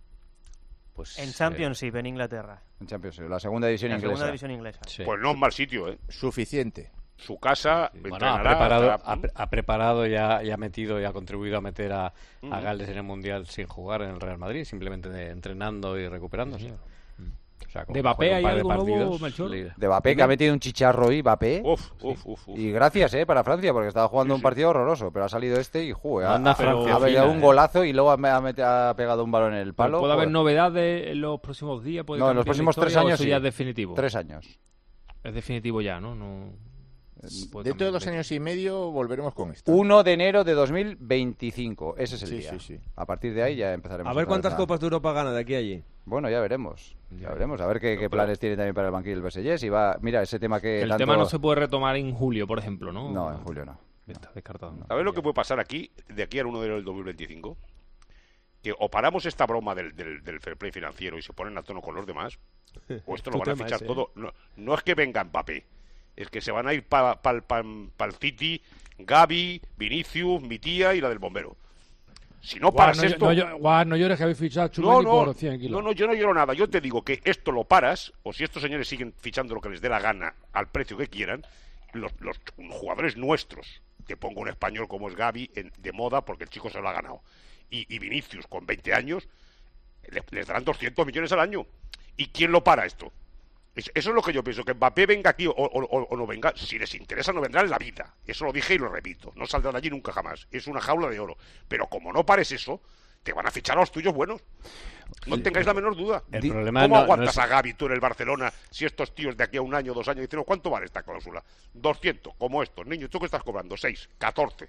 Pues, En eh, Championship, en Inglaterra. En Champions League, la segunda división La inglesa. segunda división inglesa. sí. Pues no es mal sitio, ¿eh? Suficiente. Su casa, Bueno, ha entrenará, preparado, estará- ha, pre- ha preparado y ha, y ha metido y ha contribuido a meter a, a Ujú. Gales en el Mundial sin jugar en el Real Madrid, simplemente de- entrenando y recuperándose. O sea, como ¿De Mbappé juega un hay par de algo nuevo, partidos, Melchor? libre. De Mbappé, que ha metido un chicharro y Mbappé. Uf, uf, uf, uf. Y gracias, eh, para Francia, porque estaba jugando Sí, un sí. partido horroroso, pero ha salido este y juega. Anda ha, Francia ha pegado fina, un eh. golazo y luego ha, ha meti- ha pegado un balón en el palo. ¿Puede haber Joder. novedades en los próximos días? ¿Puede No, en los cambiar la próximos tres historia o años eso sí. ya es definitivo? Tres años. Es definitivo ya, ¿no? no puede Dentro de cambiar. dos años y medio volveremos con esto. uno de enero de dos mil veinticinco. Ese es el Sí, día. sí, sí. A partir de ahí ya empezaremos. A ver otra cuántas vez a- Copas de Europa gana de aquí a allí. Bueno, ya veremos. Ya veremos. A ver qué, qué pero- planes tiene también para el banquillo del P S G. Si va, mira, ese tema que El tanto- tema no se puede retomar en julio, por ejemplo, ¿no? No, en julio no. Está descartado. ¿Sabes lo que puede pasar aquí, de aquí al uno de enero del dos mil veinticinco? Que o paramos esta broma del, del, del fair play financiero y se ponen a tono con los demás, o esto lo Tu van a tema fichar ese, todo. No, no es que venga Mbappé, es que se van a ir para pa, pa, pa el City Gavi, Vinicius, mi tía y la del bombero. Si no Guau, paras no, esto... no, llo- guau, no llores que habéis fichado a No, Tchouaméni no, por cien kilos. no, no, yo no lloro nada. Yo te digo que esto lo paras, o si estos señores siguen fichando lo que les dé la gana al precio que quieran, los, los jugadores nuestros, que pongo un español como es Gavi en- de moda porque el chico se lo ha ganado, y, y Vinicius con veinte años, le- les darán doscientos millones al año. ¿Y quién lo para esto? Es- Eso es lo que yo pienso, que Mbappé venga aquí o, o- o- o no venga, si les interesa no vendrá en la vida. Eso lo dije y lo repito, no saldrán de allí nunca jamás. Es una jaula de oro. Pero como no pares eso, te van a fichar a los tuyos buenos. No tengáis la menor duda. El Di- problema ¿Cómo no- no aguantas es- a Gavi tú en el Barcelona si estos tíos de aquí a un año, dos años dicen, "No, ¿cuánto vale esta cláusula? doscientos, como estos. Niño, ¿tú qué estás cobrando? seis, catorce.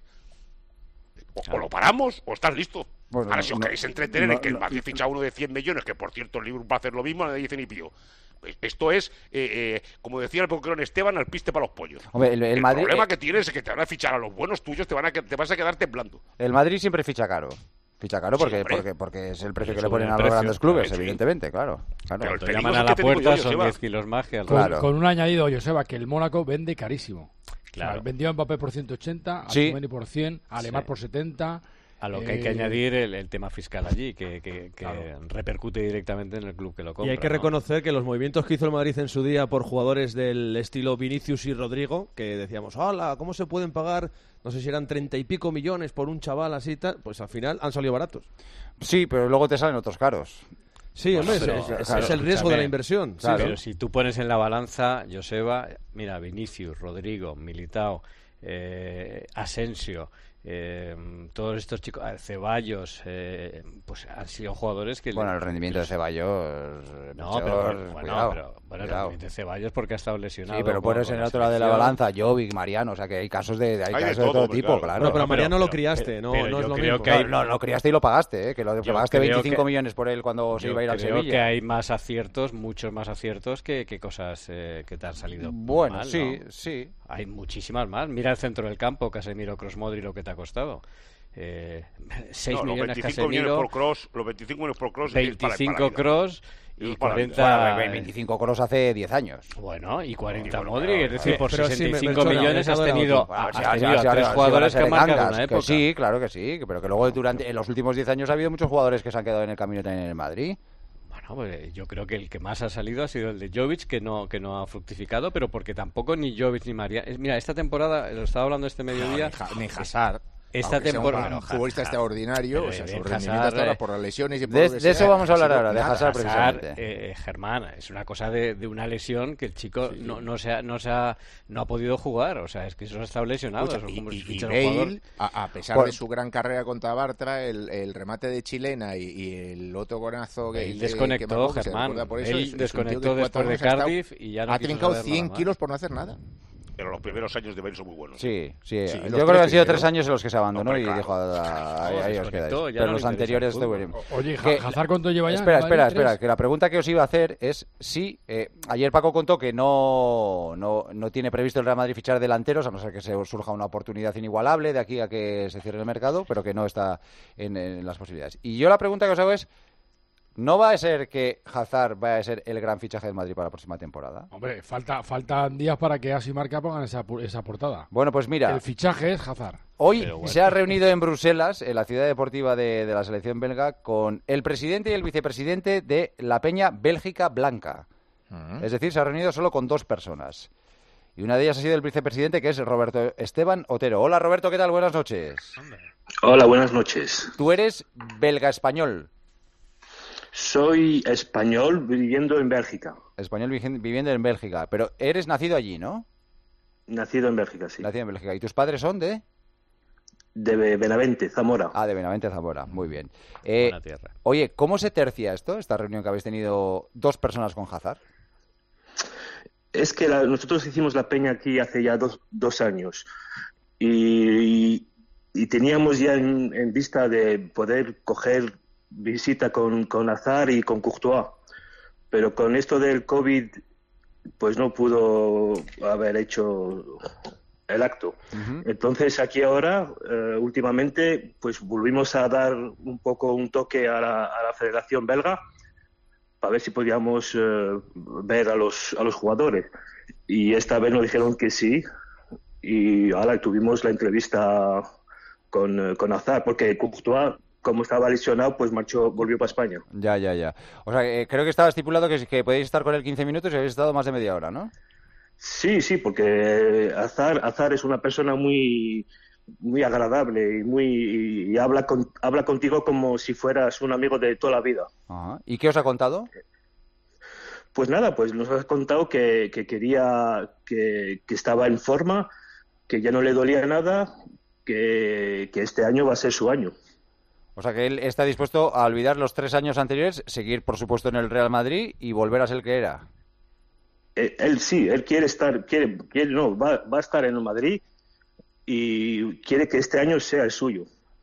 O, o lo paramos o estás listo. Bueno, Ahora, no, si os no, queréis entretener no, en que el no. Madrid ficha a uno de cien millones, que por cierto el Liverpool va a hacer lo mismo, nadie dice ni pío. Esto es, eh, eh, como decía el boquerón Esteban, al piste para los pollos. Hombre, el, el el Madrid, problema eh, que tienes es que te van a fichar a los buenos tuyos, te van a que- te vas a quedar temblando. el Madrid siempre ficha caro. Ficha caro porque, Sí, hombre. porque, porque es el precio que Sube le ponen el a los precio, grandes clubes, claro, sí. evidentemente, claro. claro. Pero el Cuando peligro llaman es a el la que te digo puerta yo, son Joseba. diez kilos más que al Con, Claro. con un añadido, Joseba, que el Mónaco vende carísimo. Claro. O sea, vendió a Mbappé por ciento ochenta, a Sí. Tchouaméni por cien, a Lemar Sí. por setenta. A lo que hay que eh, añadir el, el tema fiscal allí, que, que- que Claro. repercute directamente en el club que lo compra. Y hay que ¿no? reconocer que los movimientos que hizo el Madrid en su día por jugadores del estilo Vinicius y Rodrigo, que decíamos, hola, ¿cómo se pueden pagar? No sé si eran treinta y pico millones por un chaval así y tal, pues al final han salido baratos. Sí, pero luego te salen otros caros. Sí, Bueno, hombre, pero- es, es- claro, es el riesgo escúchame. de la inversión. Sí, Claro. Pero si tú pones en la balanza, Joseba, mira, Vinicius, Rodrigo, Militao, eh, Asensio, eh, todos estos chicos, eh, Ceballos, eh, pues han sido jugadores que... Bueno, le- el rendimiento de Ceballos... No, Melchor, pero bueno, cuidado, pero, bueno, el cuidado. rendimiento de Ceballos porque ha estado lesionado. Sí, pero con- pones con en la el otro lado de la selección. balanza, Jovic, Mariano, o sea que hay casos de, hay Hay de casos de todo, todo, hombre, tipo, claro. claro. Bueno, pero a Mariano pero- lo criaste, no, pero no es yo lo creo mismo. que hay- No, no, lo criaste y lo pagaste, ¿eh? Que, lo, que Yo pagaste creo veinticinco que- millones por él cuando se Yo iba a ir al creo Sevilla. que hay más aciertos, muchos más aciertos que, que cosas eh, que te han salido Bueno, mal, sí, ¿no? sí. Hay muchísimas más. Mira el centro del campo, Casemiro, Kroos, Modric, lo que te ha costado. Eh, seis No, los millones veinticinco millones Casemiro, por cross, los veinticinco millones por cross veinticinco Kroos y Es para la vida. cuarenta... Bueno, veinticinco Kroos hace diez años. Bueno, y cuarenta bueno, Modric, pero- es decir, por pero sí, sesenta y cinco Melchor, millones has ahora tenido, otro. has sí, tenido sí, a sí, tres sí, jugadores sí, que han marcado gangas, una que época. sí, claro que sí, pero que luego durante en los últimos diez años ha habido muchos jugadores que se han quedado en el camino también en el Madrid. Bueno, pues yo creo que el que más ha salido ha sido el de Jovic, que no, que no ha fructificado, pero porque tampoco ni Jovic ni María... es- Mira, esta temporada, lo estaba hablando este mediodía... No, ni, Ha- ni Hazard. Esta Aunque sea temporada- un Bueno, futbolista Hazard. extraordinario, Pero o sea, de su Hazard, rendimiento hasta ahora eh, por las lesiones y por De, lo que de eso sea, vamos a ha hablar sido ahora, de nada. Hazard Hazard, precisamente. eh, Germán, es una cosa de, de una lesión que el chico no, no, se ha, no, se ha, no ha podido jugar. O sea, es que eso ha estado lesionado. Escucha, Son y, como si y- y fichas a un jugador- Bale, a, a pesar Por- de su gran carrera contra Bartra, el, el remate de chilena y, y el otro gonazo que, Bale que- desconectó, que marcó, que se Germán. recuerda por eso, Bale es- es un tío desconectó que cuatro después de años ha estado- Cardiff y ya no ha quiso trincado saber cien nada más. kilos por no hacer nada. Pero los primeros años de Bale son muy buenos. Sí, sí. Sí, los Yo creo que tres han sido primeros. tres años en los que se abandonó Hombre, y claro. dijo, "Ah, ahí, No, ahí os desconectó, quedáis". ya Pero no los le interesa anteriores... el te fútbol. veremos. Oye, Que- ¿Hazard cuánto lleva ya? en Espera, el espera, Madrid? espera, ¿Tres? que la pregunta que os iba a hacer es si eh, ayer Paco contó que no, no, no tiene previsto el Real Madrid fichar delanteros, a no ser que se surja una oportunidad inigualable de aquí a que se cierre el mercado, pero que no está en, en las posibilidades. Y yo la pregunta que os hago es, ¿no va a ser que Hazard vaya a ser el gran fichaje del Madrid para la próxima temporada? Hombre, falta, faltan días para que As y Marca pongan esa, pu- esa portada. Bueno, pues mira, El fichaje es Hazard. hoy Pero bueno. se ha reunido en Bruselas, en la ciudad deportiva de, de la selección belga, con el presidente y el vicepresidente de la Peña Bélgica Blanca. Es decir, se ha reunido solo con dos personas. Y una de ellas ha sido el vicepresidente, que es Roberto Esteban Otero. Hola, Roberto, ¿qué tal? Buenas noches. Hola, buenas noches. Tú eres belga-español. Soy español viviendo en Bélgica. Español vi- viviendo en Bélgica. Pero eres nacido allí, ¿no? Nacido en Bélgica, sí. Nacido en Bélgica. ¿Y tus padres son de...? De Be- Benavente, Zamora. Ah, de Benavente, Zamora. Muy bien. Eh, Buena tierra. oye, ¿cómo se tercia esto, esta reunión que habéis tenido dos personas con Hazard? Es que la- nosotros hicimos la peña aquí hace ya dos, dos años y, y teníamos ya en, en vista de poder coger visita con, con Hazard y con Courtois, pero con esto del COVID pues no pudo haber hecho el acto. Entonces aquí ahora, eh, últimamente, pues volvimos a dar un poco un toque a la, a la Federación Belga para ver si podíamos eh, ver a los, a los jugadores. Y esta vez nos dijeron que sí, y ahora tuvimos la entrevista con, eh, con Hazard, porque Courtois como estaba lesionado, pues marchó, volvió para España. Ya, ya, ya. O sea, eh, creo que estaba estipulado que, que podéis estar con él quince minutos y habéis estado más de media hora, ¿no? Sí, sí, porque Azar, Azar es una persona muy, muy agradable y muy y habla con, habla contigo como si fueras un amigo de toda la vida. Ajá. ¿Y qué os ha contado? Pues nada, pues nos has contado que, que quería, que, que estaba en forma, que ya no le dolía nada, que, que este año va a ser su año. O sea, que él está dispuesto a olvidar los tres años anteriores, seguir, por supuesto, en el Real Madrid y volver a ser el que era. Él, él sí, él quiere estar, quiere, quiere no, va, va a estar en el Madrid y quiere que este año sea el suyo.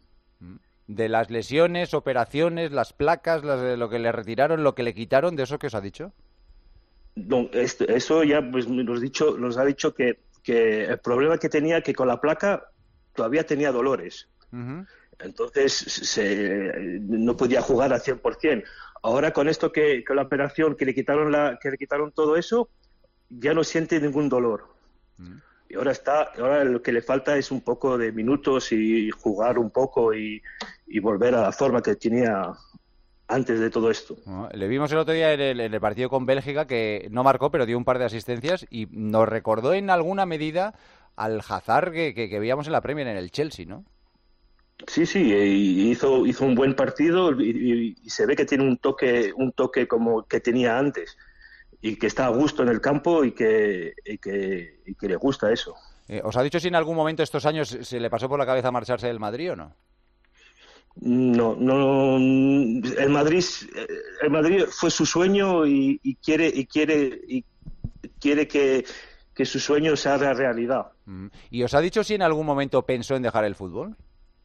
De las lesiones, operaciones, las placas, las de lo que le retiraron, lo que le quitaron, ¿de eso que os ha dicho? No, esto, eso ya pues, nos, dicho, nos ha dicho que, que el problema que tenía, que con la placa todavía tenía dolores. Uh-huh. Entonces se, no podía jugar al cien por ciento. Ahora con esto que con la operación que le quitaron la que le quitaron todo eso, ya no siente ningún dolor. Uh-huh. Y ahora está, ahora lo que le falta es un poco de minutos y jugar un poco y, y volver a la forma que tenía antes de todo esto. Uh-huh. Le vimos el otro día en el, en el partido con Bélgica que no marcó, pero dio un par de asistencias y nos recordó en alguna medida al Hazard que, que, que veíamos en la Premier en el Chelsea, ¿no? Sí, sí, hizo hizo un buen partido y, y, y se ve que tiene un toque un toque como que tenía antes y que está a gusto en el campo y que y que, y que le gusta eso. Eh, ¿Os ha dicho si en algún momento estos años se le pasó por la cabeza marcharse del Madrid o no? No, no, el Madrid, el Madrid fue su sueño y, y quiere y quiere y quiere que, que su sueño se haga realidad. ¿Y os ha dicho si en algún momento pensó en dejar el fútbol?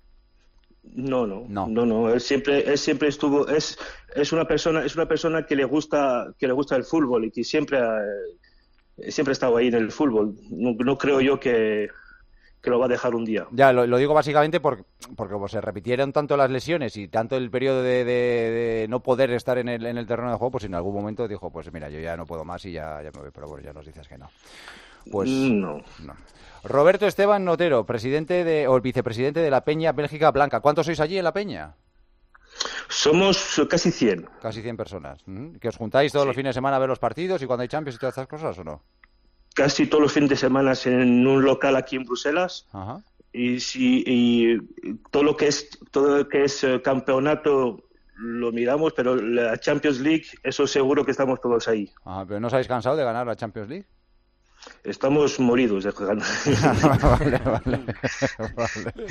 No, no, no, no, no. Él siempre, él siempre estuvo, es, es una persona, es una persona que le gusta, que le gusta el fútbol y que siempre, eh, siempre ha estado ahí en el fútbol. No, no creo yo que, que lo va a dejar un día. Ya, lo, lo digo básicamente por, porque como se repitieron tanto las lesiones y tanto el periodo de, de, de no poder estar en el, en el terreno de juego, pues en algún momento dijo, pues mira, yo ya no puedo más y ya, ya me voy, pero bueno, ya nos dices que no. Pues no. no. Roberto Esteban Notero, presidente de, o el vicepresidente de la Peña Bélgica Blanca. ¿Cuántos sois allí en la Peña? Somos casi cien. Casi cien personas. ¿Que os juntáis todos sí. los fines de semana a ver los partidos y cuando hay Champions y todas estas cosas o no? Casi todos los fines de semana en un local aquí en Bruselas. Ajá. Y, si, y todo lo que es todo lo que es campeonato lo miramos, pero la Champions League, eso seguro que estamos todos ahí. Ajá, ¿pero no os habéis cansado de ganar la Champions League? Estamos moridos de jugar. vale, vale, vale.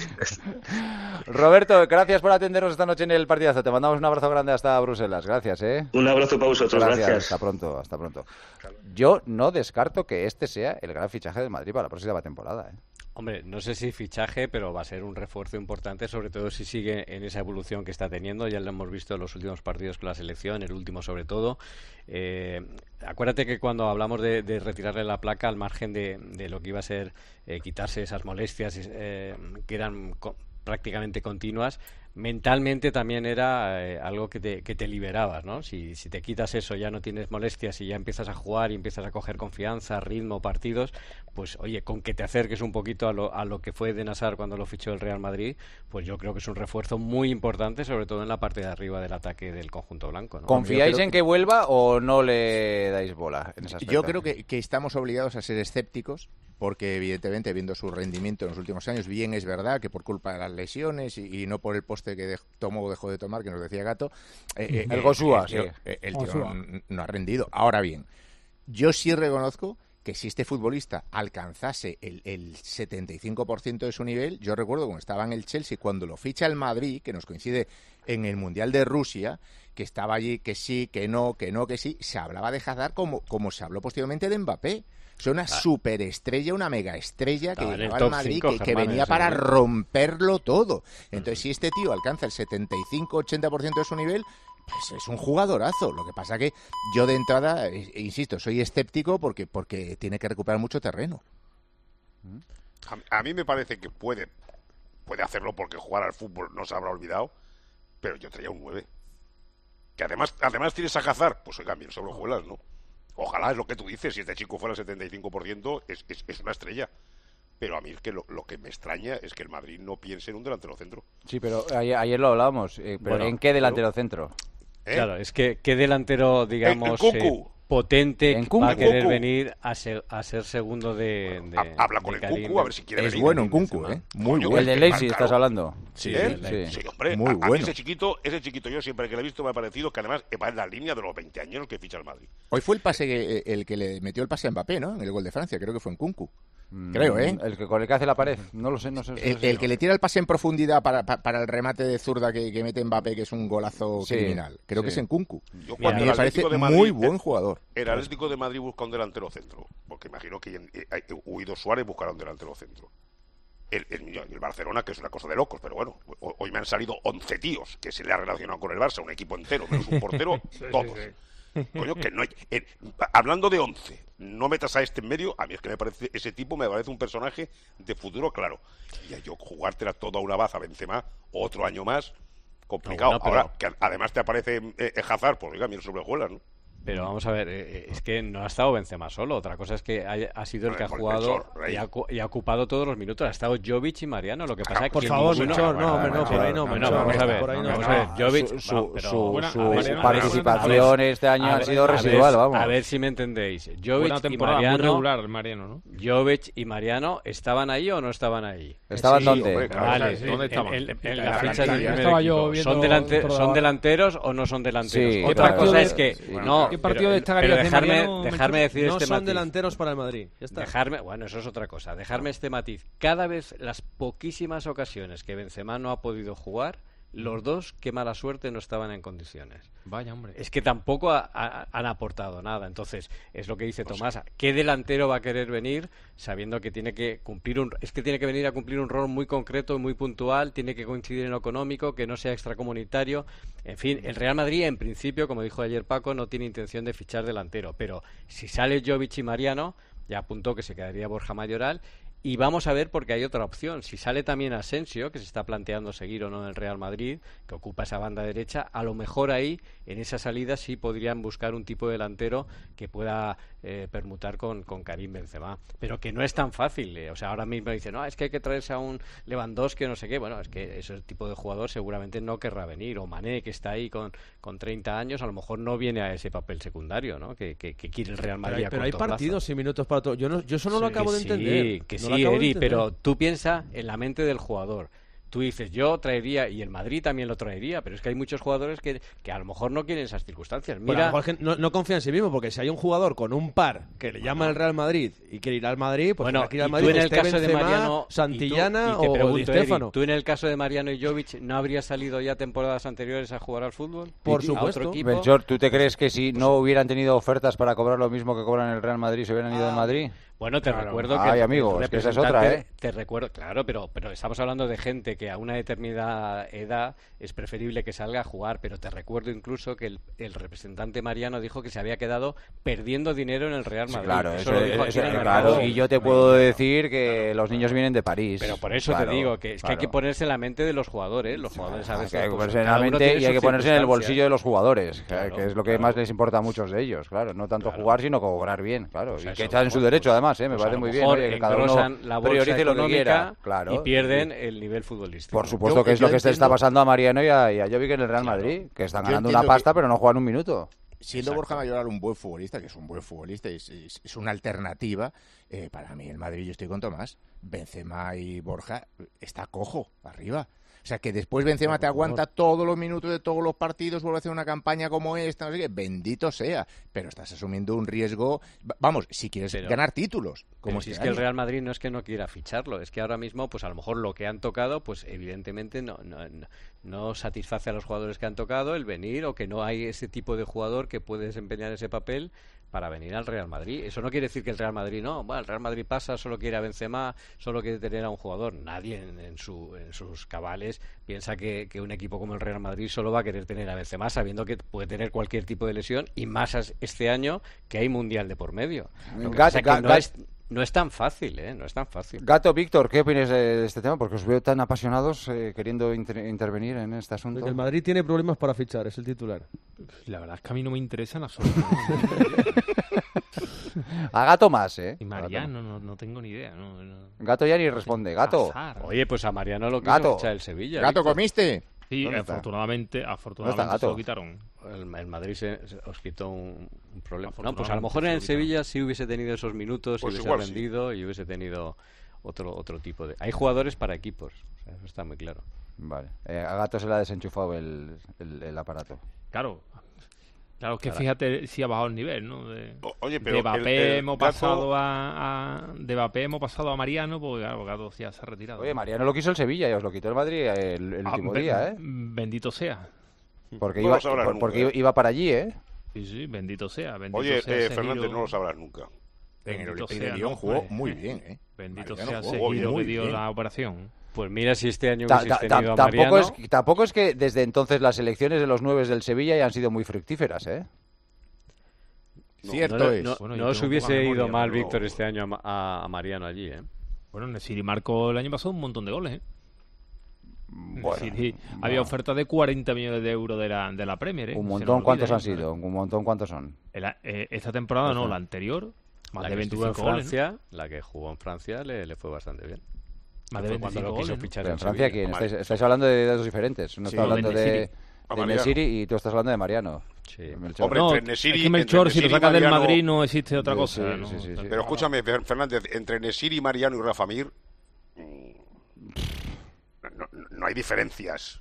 Roberto, gracias por atendernos esta noche en el partidazo. Te mandamos un abrazo grande hasta Bruselas. Gracias, ¿eh? Un abrazo para vosotros. Gracias. Gracias. Hasta pronto, hasta pronto. Yo no descarto que este sea el gran fichaje del Madrid para la próxima temporada, ¿eh? Hombre, no sé si fichaje, pero va a ser un refuerzo importante, sobre todo si sigue en esa evolución que está teniendo. Ya lo hemos visto en los últimos partidos con la selección, el último sobre todo. Eh, acuérdate que cuando hablamos de, de retirarle la placa, al margen de, de lo que iba a ser eh, quitarse esas molestias eh, que eran co- prácticamente continuas, mentalmente también era eh, algo que te, que te liberabas, ¿no? Si, si te quitas eso, ya no tienes molestias y ya empiezas a jugar y empiezas a coger confianza, ritmo, partidos, pues oye, con que te acerques un poquito a lo, a lo que fue Eden Hazard cuando lo fichó el Real Madrid, pues yo creo que es un refuerzo muy importante, sobre todo en la parte de arriba del ataque del conjunto blanco, ¿no? ¿Confiáis en que vuelva o no le dais bola en ese aspecto? Yo creo que, que estamos obligados a ser escépticos, porque evidentemente viendo su rendimiento en los últimos años, bien es verdad que por culpa de las lesiones y, y no por el poste que de, tomó o dejó de tomar, que nos decía Gato, eh, el eh, Gosúa, el, sí. tío, el tío no, no ha rendido. Ahora bien, yo sí reconozco que si este futbolista alcanzase el, el setenta y cinco por ciento de su nivel, yo recuerdo cuando estaba en el Chelsea, cuando lo ficha el Madrid, que nos coincide en el Mundial de Rusia, que estaba allí, que sí, que no, que no, que sí, se hablaba de Hazard como, como se habló posteriormente de Mbappé. Es una ah. superestrella, una megaestrella que llegaba al Madrid, cinco, que, que venía para romperlo todo. Entonces, uh-huh. si este tío alcanza el setenta y cinco ochenta por ciento de su nivel, pues es un jugadorazo. Lo que pasa que yo de entrada, eh, insisto, soy escéptico porque, porque tiene que recuperar mucho terreno. A, a mí me parece que puede, puede hacerlo porque jugar al fútbol no se habrá olvidado, pero yo traía un nueve. Que además, además tienes a Hazard, pues oiga, bien sobre juelas, ¿no? Ojalá, es lo que tú dices, si este chico fuera el setenta y cinco por ciento, es, es, es una estrella. pero a mí es que lo, lo que me extraña es que el Madrid no piense en un delantero centro. Sí, pero ayer, ayer lo hablábamos, eh, pero Bueno, ¿en qué delantero centro? ¿Eh? Claro, es que qué delantero, digamos, En- en Kunku. eh, potente En va Kunku. a querer Kunku. venir a ser, a ser segundo de, de Ha- Habla con de el Karim Kunku a ver si quiere Es venir. bueno en Kunku, Benzema. ¿eh? Muy Coño, bueno. El de que Leipzig más estás caro. hablando. Sí, ¿Eh? el Sí. Leipzig. Sí, hombre, Muy a, a mí bueno. ese chiquito, ese chiquito yo siempre que lo he visto me ha parecido que además va en la línea de los veinte años que ficha el Madrid. Hoy fue el pase que, el que le metió el pase a Mbappé, ¿no? En el gol de Francia, creo que fue en Kunku. Creo, ¿eh? El que con el que hace la pared. No lo sé, no sé. no El, sé. el que le tira el pase en profundidad para, para, para el remate de zurda que, que mete Mbappé, que es un golazo Sí, criminal. Creo que sí. es en Kunku. Yo A cuando mí el me parece Atlético de Madrid- muy buen jugador. El Atlético de Madrid busca un delantero centro, porque imagino que en, eh, Huido Suárez buscará un delantero centro. El, el, el Barcelona, que es una cosa de locos, pero bueno, ho- hoy me han salido once tíos que se le ha relacionado con el Barça, un equipo entero, menos un portero, todos. Coño, que no hay... eh, hablando de once, no metas a este en medio, a mí es que me parece, ese tipo me parece un personaje de futuro claro. Y a yo jugártela toda una baza Benzema, otro año más, complicado. No, bueno, pero- Ahora, que además te aparece eh, eh, Hazard, pues oiga, mira sobrejuelas, ¿no? Pero vamos a ver, eh, es que no ha estado Benzema solo. Otra cosa es que haya- ha sido el que ha Por el jugado Melchor, Rey. y ha, cu- y ha ocupado todos los minutos. Ha estado Jovic y Mariano. Lo que pasa es Por que favor, ninguno- Melchor, no, hombre, no, por ahí no, Bueno, Melchor, vamos a ver, por ahí no. vamos a ver. Jovic, Su, su, no, pero- su- Buena- su Mariano- participación a ver, este año a ha ver, sido a ver, residual, vamos. A ver si me entendéis. Jovic Buena y temporada, muy Mariano, regular, Mariano, ¿no? Jovic y Mariano, ¿estaban ahí o no estaban ahí? ¿Estaban Sí, dónde? hombre, claro. Vale, sí. ¿Dónde en- estaban? en- en- en Ya, la ya, ficha ya, del ya primer estaba yo equipo. viendo ¿Son, delante- todo ¿Son ahora. delanteros o no son delanteros? Sí, Otra claro. cosa es que Bueno, no, ¿qué partido pero- destacaría pero de dejarme, Mariano, dejarme decir No este son matiz. delanteros para el Madrid. Ya está. Dejarme, bueno, eso es otra cosa. Dejarme este matiz. Cada vez las poquísimas ocasiones que Benzema no ha podido jugar, los dos, qué mala suerte, no estaban en condiciones. Vaya, hombre. Es que tampoco ha- ha- han aportado nada. Entonces, es lo que dice Tomás. ¿Qué delantero va a querer venir sabiendo que tiene que cumplir un... Es que tiene que venir a cumplir un rol muy concreto y muy puntual, tiene que coincidir en lo económico, que no sea extracomunitario. En fin, el Real Madrid, en principio, como dijo ayer Paco, no tiene intención de fichar delantero. Pero si sale Jovic y Mariano, ya apuntó que se quedaría Borja Mayoral. Y vamos a ver porque hay otra opción. Si sale también Asensio, que se está planteando seguir o no en el Real Madrid, que ocupa esa banda derecha, a lo mejor ahí, en esa salida, sí podrían buscar un tipo de delantero que pueda eh, permutar con, con Karim Benzema. Pero que no es tan fácil. eh. O sea, ahora mismo dicen, no, es que hay que traerse a un Lewandowski o no sé qué. Bueno, es que ese tipo de jugador seguramente no querrá venir. O Mané, que está ahí con, con treinta años, a lo mejor no viene a ese papel secundario, ¿no? Que, que, que quiere el Real Pero Madrid hay, a pero hay corto plazo. partidos y minutos para todo. Yo, no, yo eso no lo Sí, acabo de que entender. Sí, que No sí, lo acabo de Eri, entender. pero tú piensas en la mente del jugador. Tú dices, yo traería, y el Madrid también lo traería, pero es que hay muchos jugadores que, que a lo mejor no quieren esas circunstancias. Bueno, a lo Mira, mejor es que no, no confía en sí mismo, porque si hay un jugador con un par que le llama al Real Madrid y quiere ir al Madrid, pues bueno, tendrá que ir al y Madrid. tú en el esté caso de Benzema, Mariano, Santillana y tú- y te o pregunto, Di Eri, Stéfano. ¿tú en el caso de Mariano y Jovic no habrías salido ya temporadas anteriores a jugar al fútbol? Por ¿A supuesto. otro equipo? Melchor, ¿tú te crees que si no hubieran tenido ofertas para cobrar lo mismo que cobran en el Real Madrid, se hubieran ido del Madrid? Bueno, te Claro. recuerdo que Ay, el amigo, es que esa es representante- otra, ¿eh? Te recuerdo, claro, pero, pero estamos hablando de gente que a una determinada edad es preferible que salga a jugar, pero te recuerdo incluso que el, el representante Mariano dijo que se había quedado perdiendo dinero en el Real Sí, Madrid. claro, eso eso- lo dijo aquí eso- en el claro, mercado. y yo te puedo decir que los niños vienen de París. Pero por eso Claro, te digo que es que hay claro. que ponerse en la mente de los jugadores. Los jugadores a Hay veces que pues, ponerse en cada la uno mente tiene y hay sus que ponerse en el circunstancias. bolsillo de los jugadores, que- Claro, que es lo que claro. más les importa a muchos de ellos, claro. No tanto Claro. jugar, sino cobrar bien, claro. Pues y eso, que están en su pues, derecho, además, ¿eh? Me Pues a parece lo muy bien. mejor Oye, que cada uno engrosan la bolsa priorice lo que económica quiera. Claro. y pierden el nivel futbolístico. Por supuesto Yo- que es yo lo que se está entiendo- pasando a Mariano y a, y a Jovic en el Real Madrid, que están Yo ganando una entiendo pasta, que- pero no juegan un minuto. Siendo Exacto. Borja Mayoral un buen futbolista, que es un buen futbolista, es, es- es una alternativa, eh, para mí el Madrid, yo estoy con Tomás, Benzema y Borja, está cojo arriba. O sea, que después Benzema te aguanta todos los minutos de todos los partidos, vuelve a hacer una campaña como esta, no sé qué, bendito sea, pero estás asumiendo un riesgo, va- vamos, si quieres Pero- ganar títulos, como Pero si este es que el año. Real Madrid no es que no quiera ficharlo, es que ahora mismo, pues a lo mejor lo que han tocado, pues evidentemente no, no, no- no satisface a los jugadores que han tocado el venir o que no hay ese tipo de jugador que puede desempeñar ese papel para venir al Real Madrid. Eso no quiere decir que el Real Madrid no. Bueno, el Real Madrid pasa, solo quiere a Benzema, solo quiere tener a un jugador. Nadie en, en su, en sus cabales piensa que, que un equipo como el Real Madrid solo va a querer tener a Benzema, sabiendo que puede tener cualquier tipo de lesión y más as- este año que hay Mundial de por medio. Lo que Gat- pasa es que Gat- no, Gat- es, no es tan fácil, ¿eh? No es tan fácil. Gato, Víctor, ¿qué opinas de, de este tema? Porque os veo tan apasionados eh, queriendo inter- intervenir en este asunto. El Madrid tiene problemas para fichar, es el titular. La verdad es que a mí no me interesa en absoluto. A Gato más, ¿eh? Y Mariano, no, no tengo ni idea. No, no. Gato ya ni responde. Gato. Oye, pues a Mariano lo quiso Gato. fichar el Sevilla. Gato, Víctor. ¿comiste? Sí, ¿Dónde está? afortunadamente, afortunadamente se lo quitaron. El, el Madrid se, se os quitó un, un problema. No, Afortunadamente pues a lo mejor se en lo el Sevilla sí hubiese tenido esos minutos, Pues y hubiese igual sí. rendido y hubiese tenido otro otro tipo de... Hay jugadores para equipos, o sea, eso está muy claro. Vale. Eh, a Gato se le ha desenchufado el, el, el aparato. Claro. Claro, es que Claro. fíjate si ha bajado el nivel, ¿no? De, O- oye, pero de Mbappé el- el hemos Gato- pasado a, a de Mbappé hemos pasado a Mariano, porque claro, Gato ya se ha retirado. Oye, Mariano lo quiso el Sevilla y os lo quitó el Madrid el, el Ah, último ben- día, ¿eh? Bendito sea. Porque, No iba, lo sabrás por- nunca, porque ¿eh? iba para allí, ¿eh? Sí, sí, bendito sea. Bendito Oye, sea eh, ese Fernández, giro- no lo sabrás nunca. En el Bendito Olympique de sea, Lyon ¿no? jugó Eh, muy eh, bien, ¿eh? Bendito Mariano sea ese jugó giro muy que dio bien. la operación. Pues mira si este año Ta- hubieses ta- ta- tenido a tampoco, Mariano... es, tampoco es que desde entonces las elecciones de los nueve del Sevilla ya han sido muy fructíferas, ¿eh? No, Cierto no, es. No, Bueno, no yo os tengo hubiese poca ido memoria, mal, pero- Víctor, este año a, Ma- a- a Mariano allí, ¿eh? Bueno, Nesiri marcó el año pasado un montón de goles, ¿eh? Bueno, Nesiri, había oferta de cuarenta millones de euros de la, de la Premier, ¿eh? un Se montón, nos ¿cuántos olvida, han ¿eh? sido? Un montón, ¿cuántos son? El- eh, esta temporada no, Ajá. la anterior, más La de que estuvo veinticinco en goles, ¿no? Francia, la que jugó en Francia, le, le fue bastante bien. Más Que de fue cuando veinticinco lo quiso goles, ¿no? fichar Pero en el Francia, Sevilla. ¿quién? Mar- Estáis, estáis hablando de datos diferentes. Uno Sí, está hablando de de, Nesiri. de A Mariano. Nesiri y tú estás hablando de Mariano. Sí. Melchor. Hombre, No, entre Nesiri- es que Melchor, entre si lo Nesiri y sacas del Mariano- Madrid no existe otra Sí, cosa. sí, ¿no? sí, sí, sí. Pero escúchame, Fer- Fernández, entre Nesiri, Mariano y Rafa Mir, mm, no, no- no hay diferencias.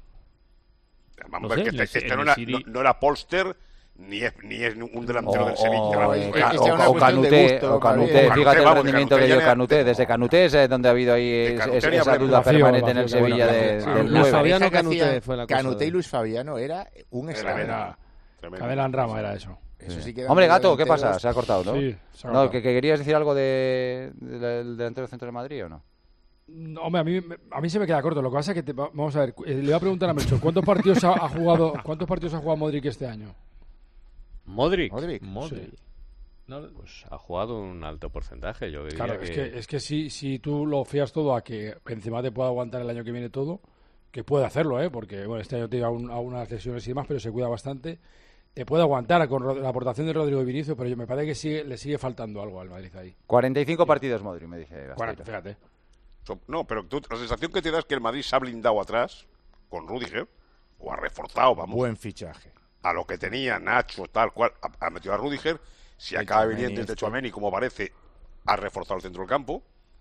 Vamos No a ver sé, que el- este, este el no, era, Nesiri- no- no era Polster, ni es, ni es un delantero O, del Sevilla. o, Es- Ca- es o- una o cuestión de Canuté, gusto, o Canuté, Javier. fíjate Canuté, el vamos, rendimiento Canuté que dio ya- Canuté. Desde Canuté es donde ha habido ahí De es- Canuté es- ni esa hablemos. duda Vacío, permanente en el vacío, Sevilla bueno, de- sí. del La La nueve. Fabiano pareja que Canuté hacían fue la cosa Canuté y de- Luis Fabiano era un examen. Era- Tremendo. Cadena en rama era eso. Eso sí que eran Hombre, dos Gato, ¿qué delanteros. pasa? Se ha cortado, ¿no? Sí, se ha No, cortado. ¿que, que querías decir algo de, de- del delantero centro de Madrid o no? No, hombre, a mí, a mí se me queda corto. Lo que pasa es que te- vamos a ver, eh, le voy a preguntar a Melchor, ¿cuántos partidos ha, ha jugado cuántos partidos ha jugado Modric este año? Modric. Modric. Modric. Pues ha jugado un alto porcentaje, yo diría Claro, que... es que, es que si, si tú lo fías todo a que Benzema te pueda aguantar el año que viene todo, que puede hacerlo, ¿eh? Porque bueno, este año tiene aún- algunas lesiones y demás, pero se cuida bastante. Te puede aguantar con Ro- la aportación de Rodrigo y Vinicius, pero yo me parece que sigue, le sigue faltando algo al Madrid ahí. cuarenta y cinco partidos Modric, me dice Gasteiro. Bueno, fíjate. So- No, pero tú- la sensación que te da es que el Madrid se ha blindado atrás con Rudiger, o ha reforzado, vamos, Buen fichaje. a lo que tenía Nacho, tal cual, ha, ha metido a Rudiger, si acaba Tchouaméni viniendo desde este. Chouameni, como parece, ha reforzado el centro del campo,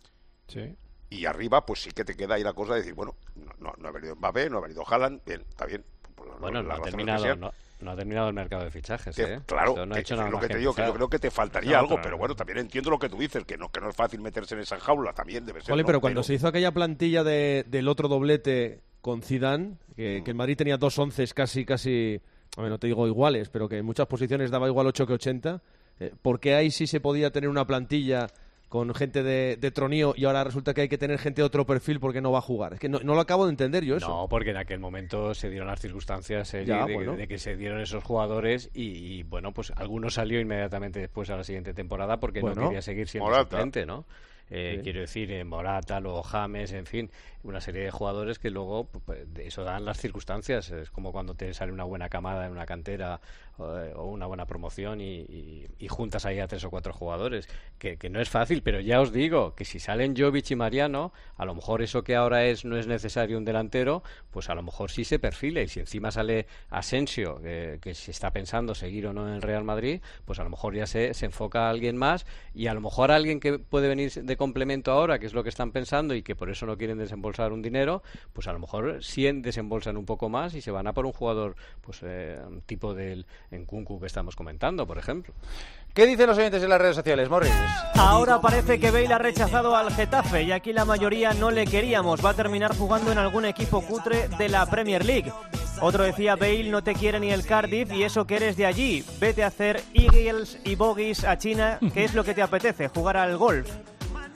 Sí. y arriba, pues sí que te queda ahí la cosa de decir, bueno, no, no, no ha venido Mbappé, no ha venido Haaland, bien, está bien. por la- Bueno, no las ha, razones que terminado, sean. no, no ha terminado el mercado de fichajes, Te- ¿eh? Claro, Esto no ha que- hecho que nada es lo más que te digo, que yo empezar. creo que te faltaría No, algo, claro. pero bueno, también entiendo lo que tú dices, que no, que no es fácil meterse en esa jaula, también debe ser. Vale, ¿no? pero cuando se hizo aquella plantilla de, del otro doblete con Zidane, que, que el Madrid tenía dos onces casi, casi, a ver, no te digo iguales, pero que en muchas posiciones daba igual ocho que ochenta, eh, ¿por qué ahí sí se podía tener una plantilla con gente de, de tronío y ahora resulta que hay que tener gente de otro perfil porque no va a jugar? Es que no, no lo acabo de entender yo eso. No, porque en aquel momento se dieron las circunstancias eh, Ya, de, bueno. de que se dieron esos jugadores y, y, bueno, pues algunos salió inmediatamente después a la siguiente temporada porque Bueno. no quería seguir siendo Morata. suplente, ¿no? Eh, Sí. Quiero decir, en Morata, luego James, en fin, una serie de jugadores que luego, pues, de eso dan las circunstancias. Es como cuando te sale una buena camada en una cantera eh, o una buena promoción y, y- y juntas ahí a tres o cuatro jugadores, que, que no es fácil, pero ya os digo que si salen Jovic y Mariano, a lo mejor eso que ahora es no es necesario un delantero, pues a lo mejor sí se perfila, y si encima sale Asensio, que, que se está pensando seguir o no en el Real Madrid, pues a lo mejor ya se, se enfoca a alguien más, y a lo mejor alguien que puede venir de complemento ahora, que es lo que están pensando y que por eso no quieren desembolsar un dinero, pues a lo mejor sí en- desembolsan un poco más y se van a por un jugador, pues eh, un tipo del Nkunku que estamos comentando, por ejemplo. ¿Qué dicen los oyentes en las redes sociales, Morris? Ahora parece que Bale ha rechazado al Getafe y aquí la mayoría no le queríamos. Va a terminar jugando en algún equipo cutre de la Premier League. Otro decía, Bale no te quiere ni el Cardiff y eso que eres de allí. Vete a hacer eagles y bogies a China, que es lo que te apetece, jugar al golf.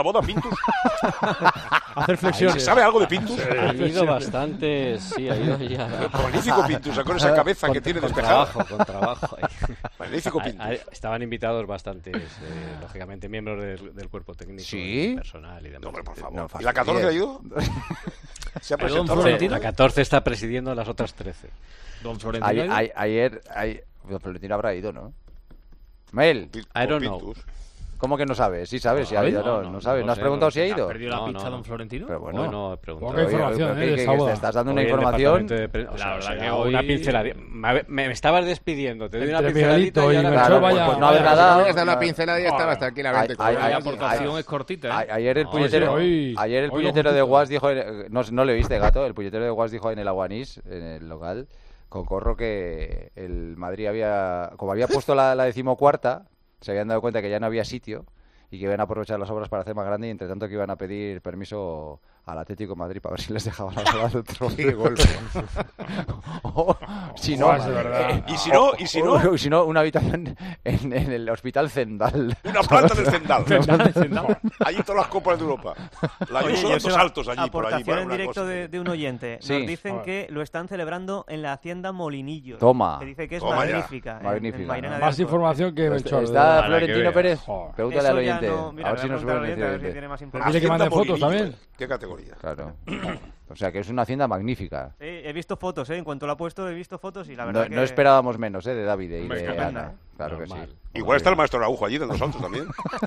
la boda, Pintus? Hacer flexiones. ¿Se sabe algo de Pintus? Ha ido bastante, sí, ha ido ya. Magnífico Pintus, con esa cabeza con, que tiene con despejada. Trabajo, con trabajo. Magnífico Pintus. A- a- estaban invitados bastantes, eh, lógicamente, miembros del, del cuerpo técnico, ¿Sí? personal y demás. No, hombre, por favor. No, ¿Y la catorce ha ido? ¿Se ha ¿Pero don presentado? Florentino? La catorce está presidiendo las otras trece. Don Florentino. Ayer, ha ido? ayer, ayer, ayer- Don Florentino habrá ido, ¿no? Mel, Pin- I don't con know. Pintus. ¿cómo que no sabes? Sí sabes si ha ¿Sabes? ido, no, No, no, no, sabes. no ¿No has sé, preguntado no si ha ¿Ha ido? perdido la No, pista no. don Florentino? Pero bueno. Hoy no he preguntado. Poca información, ¿qué- ¿eh? qué- de qué- sábado. te estás dando una Hoy el información. departamento de pre- o sea, La o verdad sea, que una hoy- pinceladita. Me, me- me estabas despidiendo, te doy una Entre pinceladita Miguelito y y ahora- Melchor, Claro, pues, vaya- pues no haber vaya- nada. Si hubieras dado una pincelada y ya estabas tranquilamente. Ay, con ay, la La ay, pincelada. aportación ay, es cortita, ¿eh? A- Ayer el No, puñetero, sí, hoy- ayer el hoy puñetero lo de justo. Guas dijo, en- no, no le viste, gato, el puñetero de Guas dijo en el Aguanís, en el local, con Corro, que el Madrid había, como había puesto la, la decimocuarta, se habían dado cuenta que ya no había sitio y que iban a aprovechar las obras para hacer más grande y entre tanto que iban a pedir permiso al Atlético de Madrid para ver si les dejaban hablar otro. Qué golpe. O, si no, Guas, de verdad. eh, Y si no, y si no, o- o si no, una habitación en, en el hospital Zendal. una planta del Zendal. Zendal, Zendal. Allí todas las copas de Europa. La Oye, Ayuso dando Joseba, saltos allí por allí. aportación para en una directo cosa. de, de un oyente. Sí. Nos dicen Joder. que lo están celebrando en la hacienda Molinillos. Toma. Que dice que es Toma ya. magnífica. en- Magnífica, en Mairena ¿no? de Más Arcos. información que Melchor. ¿Está Para que Florentino veas. Pérez? Joder. Pregúntale al Eso ya oyente. no- mira, a ver le si voy nos preguntar al puede decir oyente, a el ver si oyente. tiene más Dile información. que mande Hacienda fotos Molinillo, también. ¿Qué categoría? Claro. O sea, que es una hacienda magnífica. Sí, he visto fotos, ¿eh? En cuanto lo ha puesto, he visto fotos y la No, verdad que... no esperábamos menos, ¿eh? De David y Hombre, de estupenda, Ana. ¿eh? Claro que sí. Normal. Igual está el maestro Araujo allí dando saltos también.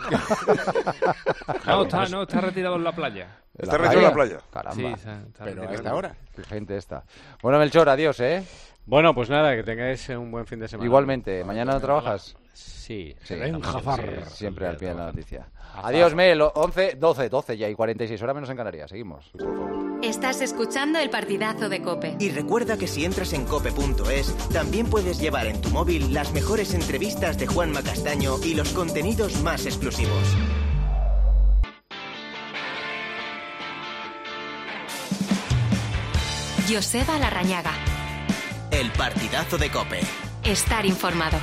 No, está, no, está retirado en la playa. ¿En Está retirado en la playa. Caramba. Sí, está, está Pero a retirado. esta hora. Qué gente esta. Bueno, Melchor, adiós, ¿eh? Bueno, pues nada, que tengáis un buen fin de semana. Igualmente. ¿Mañana no trabajas? Sí. Sí, Ven, estamos- Jafar. sí, siempre al pie de la trabajando. noticia. Adiós, Mel. once, doce, doce ya y cuarenta y seis horas menos en Canarias. Seguimos. Estás escuchando el partidazo de COPE. Y recuerda que si entras en cope punto es, también puedes llevar en tu móvil las mejores entrevistas de Juanma Castaño y los contenidos más exclusivos. Joseba Larrañaga. El partidazo de Cope. Estar informado.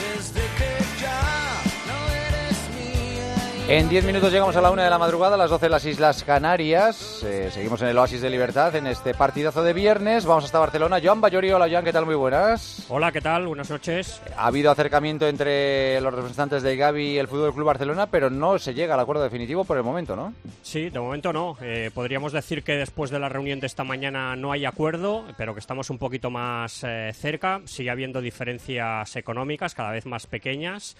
En diez minutos llegamos a la una de la madrugada, a las doce en las Islas Canarias. Eh, seguimos en el Oasis de Libertad en este partidazo de viernes. Vamos hasta Barcelona. Joan Ballori, hola Joan, ¿qué tal? Muy buenas. Hola, ¿qué tal? Buenas noches. Ha habido acercamiento entre los representantes del Gavi y el Fútbol Club Barcelona, pero no se llega al acuerdo definitivo por el momento, ¿no? Sí, de momento no. Eh, podríamos decir que después de la reunión de esta mañana no hay acuerdo, pero que estamos un poquito más eh, cerca. Sigue habiendo diferencias económicas cada vez más pequeñas.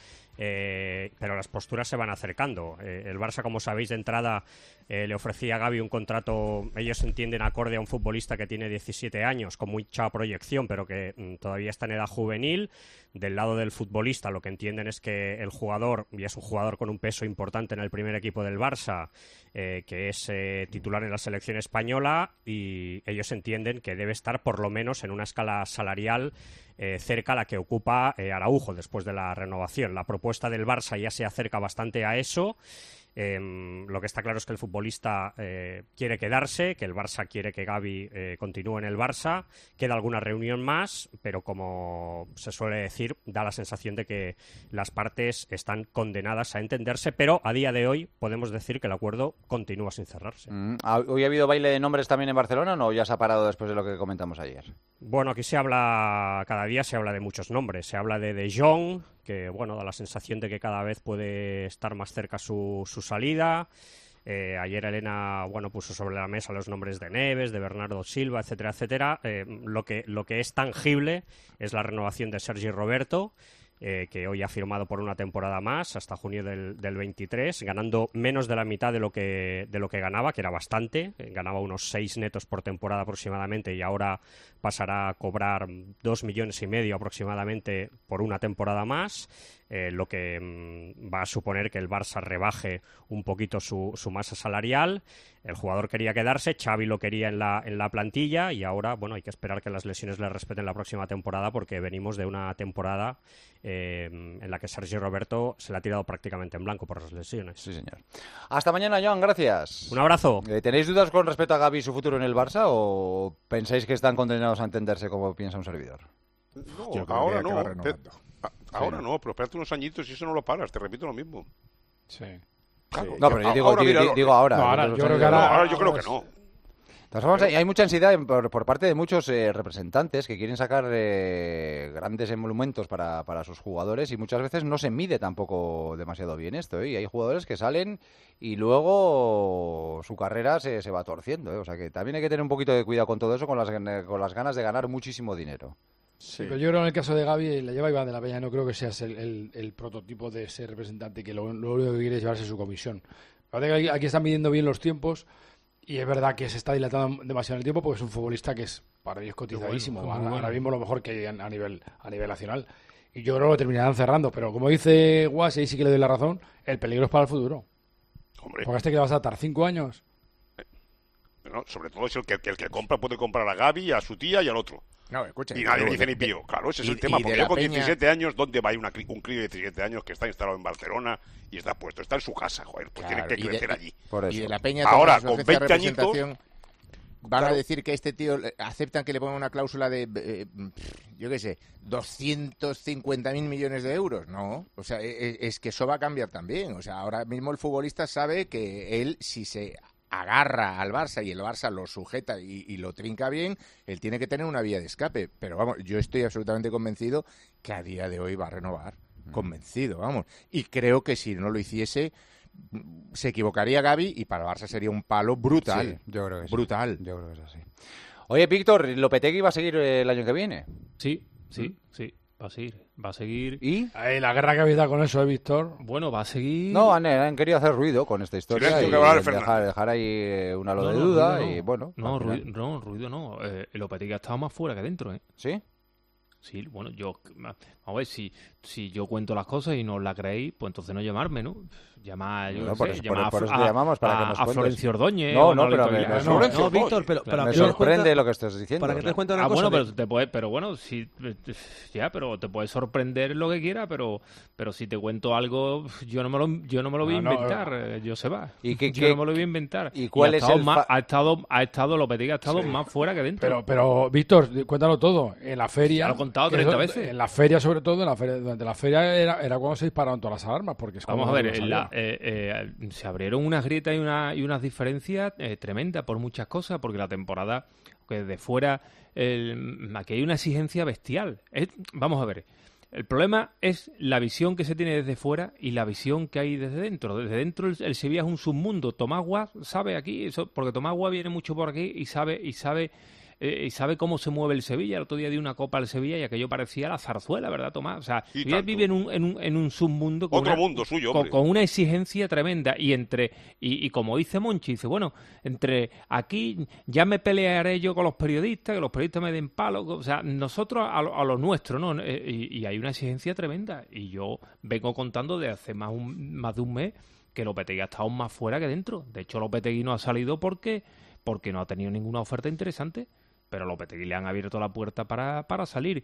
Eh, pero las posturas se van acercando. Eh, el Barça, como sabéis, de entrada eh, le ofrecía a Gavi un contrato, ellos entienden, acorde a un futbolista que tiene diecisiete años, con mucha proyección, pero que mm, todavía está en edad juvenil. Del lado del futbolista, lo que entienden es que el jugador, y es un jugador con un peso importante en el primer equipo del Barça, eh, que es eh, titular en la selección española, y ellos entienden que debe estar por lo menos en una escala salarial eh, cerca a la que ocupa eh, Araujo después de la renovación. La propuesta del Barça ya se acerca bastante a eso. Eh, lo que está claro es que el futbolista eh, quiere quedarse, que el Barça quiere que Gavi eh, continúe en el Barça. Queda alguna reunión más, pero como se suele decir, da la sensación de que las partes están condenadas a entenderse, pero a día de hoy podemos decir que el acuerdo continúa sin cerrarse. Mm, ¿hoy ha habido baile de nombres también en Barcelona o ya se ha parado después de lo que comentamos ayer? Bueno, aquí se habla, cada día se habla de muchos nombres. Se habla de De Jong, que bueno, da la sensación de que cada vez puede estar más cerca su, su salida. Eh, ayer Elena, bueno, puso sobre la mesa los nombres de Neves, de Bernardo Silva, etcétera, etcétera. Eh, lo que, lo que es tangible es la renovación de Sergi Roberto, eh, que hoy ha firmado por una temporada más, hasta junio del, del veintitrés, ganando menos de la mitad de lo que, de lo que ganaba, que era bastante. Eh, ganaba unos seis netos por temporada aproximadamente y ahora pasará a cobrar dos millones y medio aproximadamente por una temporada más. Eh, lo que mmm, va a suponer que el Barça rebaje un poquito su, su masa salarial. El jugador quería quedarse, Xavi lo quería en la, en la plantilla y ahora, bueno, hay que esperar que las lesiones le respeten la próxima temporada porque venimos de una temporada eh, en la que Sergio Roberto se le ha tirado prácticamente en blanco por las lesiones. Sí, señor. Hasta mañana, Joan, gracias. Un abrazo. Eh, ¿Tenéis dudas con respecto a Gavi y su futuro en el Barça o pensáis que están condenados a entenderse como piensa un servidor? No, Yo creo ahora que no. acaba renovando. Pe- a- Ahora no, pero espérate unos añitos y eso no lo paras, te repito lo mismo. Sí. Claro, No, pero yo digo, ahora, digo, mira, digo ahora. No, ahora, Los yo creo años- que ahora- No, ahora yo creo que no. Vamos, hay, hay mucha ansiedad por, por parte de muchos eh, representantes que quieren sacar eh, grandes emolumentos para, para sus jugadores y muchas veces no se mide tampoco demasiado bien esto. ¿eh? Y hay jugadores que salen y luego su carrera se, se va torciendo. ¿eh? O sea que también hay que tener un poquito de cuidado con todo eso, con las, con las ganas de ganar muchísimo dinero. Sí. Pero yo creo en el caso de Gavi, la lleva Iván de la Peña, no creo que seas el, el, el prototipo de ese representante que lo, lo único que quiere es llevarse su comisión. Parece que aquí están midiendo bien los tiempos y es verdad que se está dilatando demasiado el tiempo porque es un futbolista que es para ellos cotizadísimo. Bueno, ahora, bueno. ahora mismo lo mejor que hay a nivel, a nivel nacional. Y yo creo que lo terminarán cerrando. Pero como dice Guas, y ahí sí que le doy la razón, el peligro es para el futuro. Hombre. Porque este que le vas a dar cinco años. No, sobre todo es el que, el que compra puede comprar a Gavi, a su tía y al otro. No, escucha, y nadie pero, dice ni de, pío. Claro, ese es y, el tema. y Porque de yo con Peña... diecisiete años, ¿dónde va a ir una, un crío de diecisiete años que está instalado en Barcelona y está puesto? Está en su casa, joder, pues claro, tiene que crecer de, allí. Por eso. Y de la Peña, ahora, con con veinte añitos... Van claro. a decir que este tío aceptan que le pongan una cláusula de, eh, yo qué sé, doscientos cincuenta mil millones de euros. No, o sea, es, es que eso va a cambiar también. O sea, ahora mismo el futbolista sabe que él, si se agarra al Barça y el Barça lo sujeta y, y lo trinca bien, él tiene que tener una vía de escape. Pero vamos, yo estoy absolutamente convencido que a día de hoy va a renovar. Convencido, vamos. Y creo que si no lo hiciese... se equivocaría Gavi y para Barça sería un palo brutal. Sí, yo creo que sí. Brutal. Yo creo que es así. Oye, Víctor, ¿Lopetegui va a seguir el año que viene? Sí, sí, ¿Mm? sí. Va a seguir. Va a seguir. ¿Y? Ay, la guerra que habéis dado con eso, ¿eh, Víctor? Bueno, va a seguir... No, han, han querido hacer ruido con esta historia Silencio, y que va a haber dejar, dejar ahí un halo no, de no, duda ruido no. y bueno... No, ruido no, ruido no. Eh, el Lopetegui ha estado más fuera que dentro, ¿eh? ¿Sí? Sí, bueno, yo... Vamos a ver, si, si yo cuento las cosas y no las creéis, pues entonces no llamarme, ¿no? Llamar, yo no, no por sé, eso, llamar por, por eso a, te llamamos, para a, que nos a cuentes. Florencio Ordóñez. No, o no, pero... me, Me, no, no, no, Víctor, pero... pero me pero sorprende cuenta, lo que estás diciendo. Para que te cuente una ah, cosa... bueno, de... pero, te puede, pero bueno, si, ya, pero te puede sorprender lo que quiera, pero pero si te cuento algo, yo no me lo, yo no me lo voy a no, inventar, no. eh, yo se va. ¿Y qué, yo qué, no me lo voy a inventar. ¿Y cuál y ha es estado el...? Más, Fa... ha, estado, ha estado, Lopetegui ha estado sí. más fuera que dentro. Pero, pero Víctor, cuéntalo todo. En la feria... Ya lo he contado treinta eso, veces. En la feria, sobre todo, en la feria, durante la feria era, era cuando se dispararon todas las alarmas. Porque es Vamos a ver, en la, eh, eh, se abrieron unas grietas y, una, y unas diferencias eh, tremendas por muchas cosas, porque la temporada que de fuera, el, aquí hay una exigencia bestial. Es, vamos a ver, el problema es la visión que se tiene desde fuera y la visión que hay desde dentro. Desde dentro el, el Sevilla es un submundo. Tomás Guas sabe aquí, eso, porque Tomás Guas viene mucho por aquí y sabe y sabe eh, y sabe cómo se mueve el Sevilla. El otro día di una copa al Sevilla y aquello parecía la zarzuela, ¿verdad, Tomás? O sea, Sevilla vive en un, en un, en un submundo con otro una, mundo suyo, con, hombre. con una exigencia tremenda y entre y, y como dice Monchi, dice, bueno, entre aquí ya me pelearé yo con los periodistas, que los periodistas me den palo, o sea, nosotros a lo, a lo nuestro, ¿no? Y, y hay una exigencia tremenda y yo vengo contando de hace más, un, más de un mes que Lopetegui ha estado más fuera que dentro. De hecho, Lopetegui no ha salido porque porque no ha tenido ninguna oferta interesante, pero a Lopetegui le han abierto la puerta para, para salir.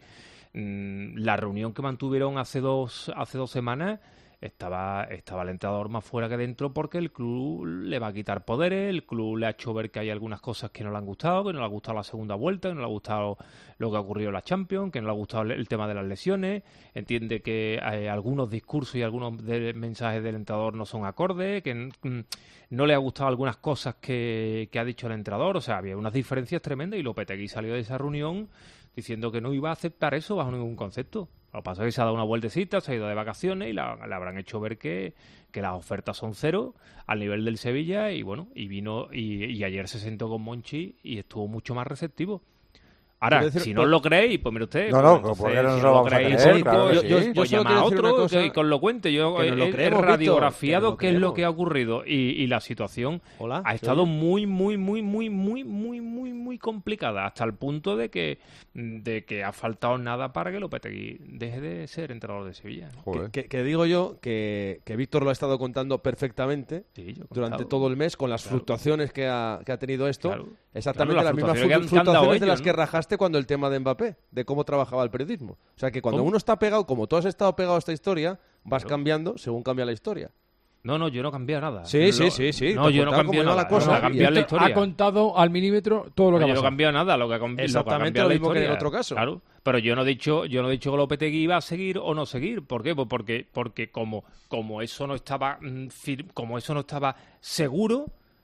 Mm, la reunión que mantuvieron hace dos hace dos semanas estaba estaba el entrenador más fuera que dentro porque el club le va a quitar poderes, el club le ha hecho ver que hay algunas cosas que no le han gustado, que no le ha gustado la segunda vuelta, que no le ha gustado lo que ha ocurrido en la Champions, que no le ha gustado el tema de las lesiones, entiende que eh, algunos discursos y algunos de, mensajes del entrenador no son acordes, que mm, no le ha gustado algunas cosas que, que ha dicho el entrenador, o sea, había unas diferencias tremendas y Lopetegui salió de esa reunión diciendo que no iba a aceptar eso bajo ningún concepto. Lo que pasa es que se ha dado una vueltecita, se ha ido de vacaciones y la, le habrán hecho ver que, que las ofertas son cero al nivel del Sevilla y bueno, y vino y, y ayer se sentó con Monchi y estuvo mucho más receptivo. Ahora, decir, si no os lo creéis, pues mire usted. No, no, pues, porque entonces, no nos si lo no vamos a creéis, creer, pues, claro que pues, sí. yo, Yo pues solo llama a quiero decir una otro cosa, que, que os lo cuente. Yo, que nos lo es, creemos, es radiografiado Víctor, que qué es nos lo lo que ha ocurrido y, y la situación Hola, ha ¿se estado oye? muy, muy, muy, muy, muy, muy, muy, muy complicada hasta el punto de que de que ha faltado nada para que Lopetegui deje de ser entrenador de Sevilla. Que, que, que digo yo que, que Víctor lo ha estado contando perfectamente Sí, yo he durante contado. todo el mes con las Claro. fluctuaciones que ha, que ha tenido esto. Claro. Exactamente Claro, las las mismas fluctuaciones fluctuaciones, que han- que han dado de las ellos, que ¿no? rajaste cuando el tema de Mbappé, de cómo trabajaba el periodismo. O sea que cuando ¿Cómo? uno está pegado, como tú has estado pegado a esta historia, vas Claro. cambiando según cambia la historia. No, no, yo no he cambiado nada. Sí, Lo- sí, sí, sí. No, Te yo no contaba cambié cómo iba nada. la cosa. No, he cambiado la Víctor historia. ha contado al milímetro todo lo que No, ha yo no he pasado. cambiado nada, lo que ha, cambi- lo que ha Exactamente cambiado lo la mismo que en el historia. otro caso. Claro, pero yo no he dicho, yo no he dicho que Lopetegui iba a seguir o no seguir. ¿Por qué? Pues porque, porque como, como eso no estaba mm, fir- como eso no estaba seguro,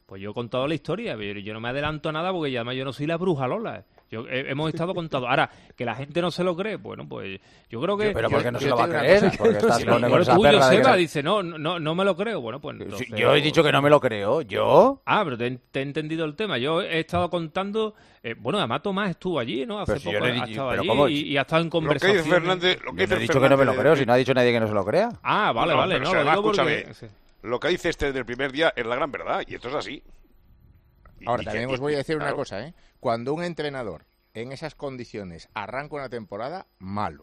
Pues yo he contado la historia, pero yo no me adelanto a nada porque ya además yo no soy la bruja Lola. Yo, he, hemos estado contando. Ahora, que la gente no se lo cree, bueno, pues yo creo que... Yo, pero ¿por qué no yo, se lo va a creer? Porque estás con bueno, esa tú, perra de Joseba, que- dice, no, no, no me lo creo. Bueno, pues entonces, Yo he dicho que no me lo creo, ¿yo? Ah, pero te, te he entendido el tema. Yo he estado contando... Eh, bueno, además Tomás estuvo allí, ¿no? Hace Pero si poco yo le he ha dicho- estado pero allí ¿cómo? y, y ha estado en Lo que conversación. dice Fernández, lo que Yo dice no he dicho que no me lo Fernández creo, de- si no ha dicho nadie que no se lo crea. Ah, vale, No, vale. pero No, si lo además, digo porque... escúchame, lo que dice este del primer día es la gran verdad, y esto es así. Y- Ahora, y también que- os voy a decir claro. una cosa, ¿eh? Cuando un entrenador en esas condiciones arranca una temporada, malo.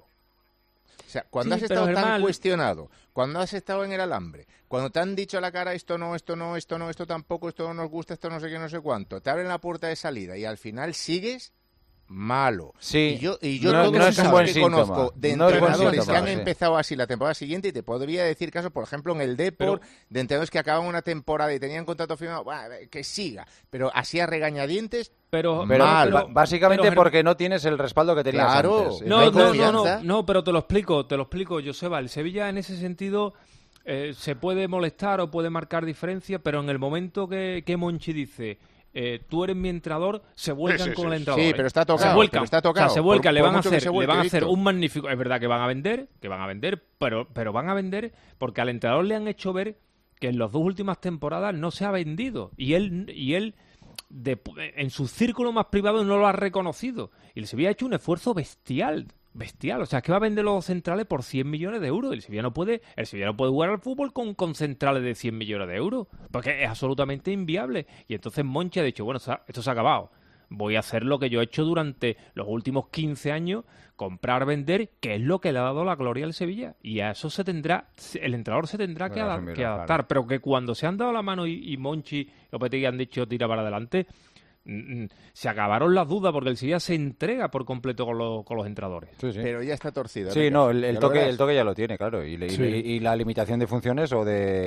O sea, cuando Sí, has pero, estado tan Germán- cuestionado, cuando has estado en el alambre, cuando te han dicho a la cara esto no, esto no, esto no, esto tampoco, esto no nos gusta, esto no sé qué, no sé cuánto, te abren la puerta de salida y al final sigues, malo. Sí, Y yo, y yo no- todos no los es un casos buen que síntoma. conozco de No es buen entrenadores síntoma, que han sí. empezado así la temporada siguiente, y te podría decir casos, por ejemplo, en el Depor, de entrenadores que acaban una temporada y tenían contrato firmado, "Buah, que siga", pero así a regañadientes, Pero, Pero, mal. ba- básicamente pero, porque no tienes el respaldo que tenías Claro. antes. No, hay no, no, no, confianza. no, pero te lo explico, te lo explico, Joseba. El Sevilla en ese sentido eh, se puede molestar o puede marcar diferencia, pero en el momento que, que Monchi dice eh, tú eres mi entrenador, se vuelcan Sí, sí, con sí. el entrenador. Sí, ¿eh? pero está tocado, Se vuelcan, pero está tocado. O sea, se vuelcan, Por- le por van a mucho que hacer, se le vuelque, van a hacer Víctor. un magnífico. Es verdad que van a vender, que van a vender, pero, pero van a vender porque al entrenador le han hecho ver que en las dos últimas temporadas no se ha vendido y él y él de- en su círculo más privado no lo ha reconocido. Y el Sevilla ha hecho un esfuerzo bestial, bestial. O sea, es que va a vender los dos centrales por cien millones de euros. El Sevilla no puede, el Sevilla no puede jugar al fútbol con, con centrales de cien millones de euros, porque es absolutamente inviable. Y entonces Monchi ha dicho, bueno, esto, esto se ha acabado. Voy a hacer lo que yo he hecho durante los últimos quince años, comprar, vender, que es lo que le ha dado la gloria al Sevilla. Y a eso se tendrá, el entrenador se tendrá que, Bueno, ada- asumir, que claro. adaptar. Pero que cuando se han dado la mano y, y Monchi y Lopetegui han dicho tira para adelante, mm, mm, se acabaron las dudas porque el Sevilla se entrega por completo con los, con los entrenadores. Sí, sí. Pero ya está torcido. Sí, Ricardo. no, el, el Ya lo toque, verás. el toque ya lo tiene, claro. Y, le- y Sí. le- y la limitación de funciones o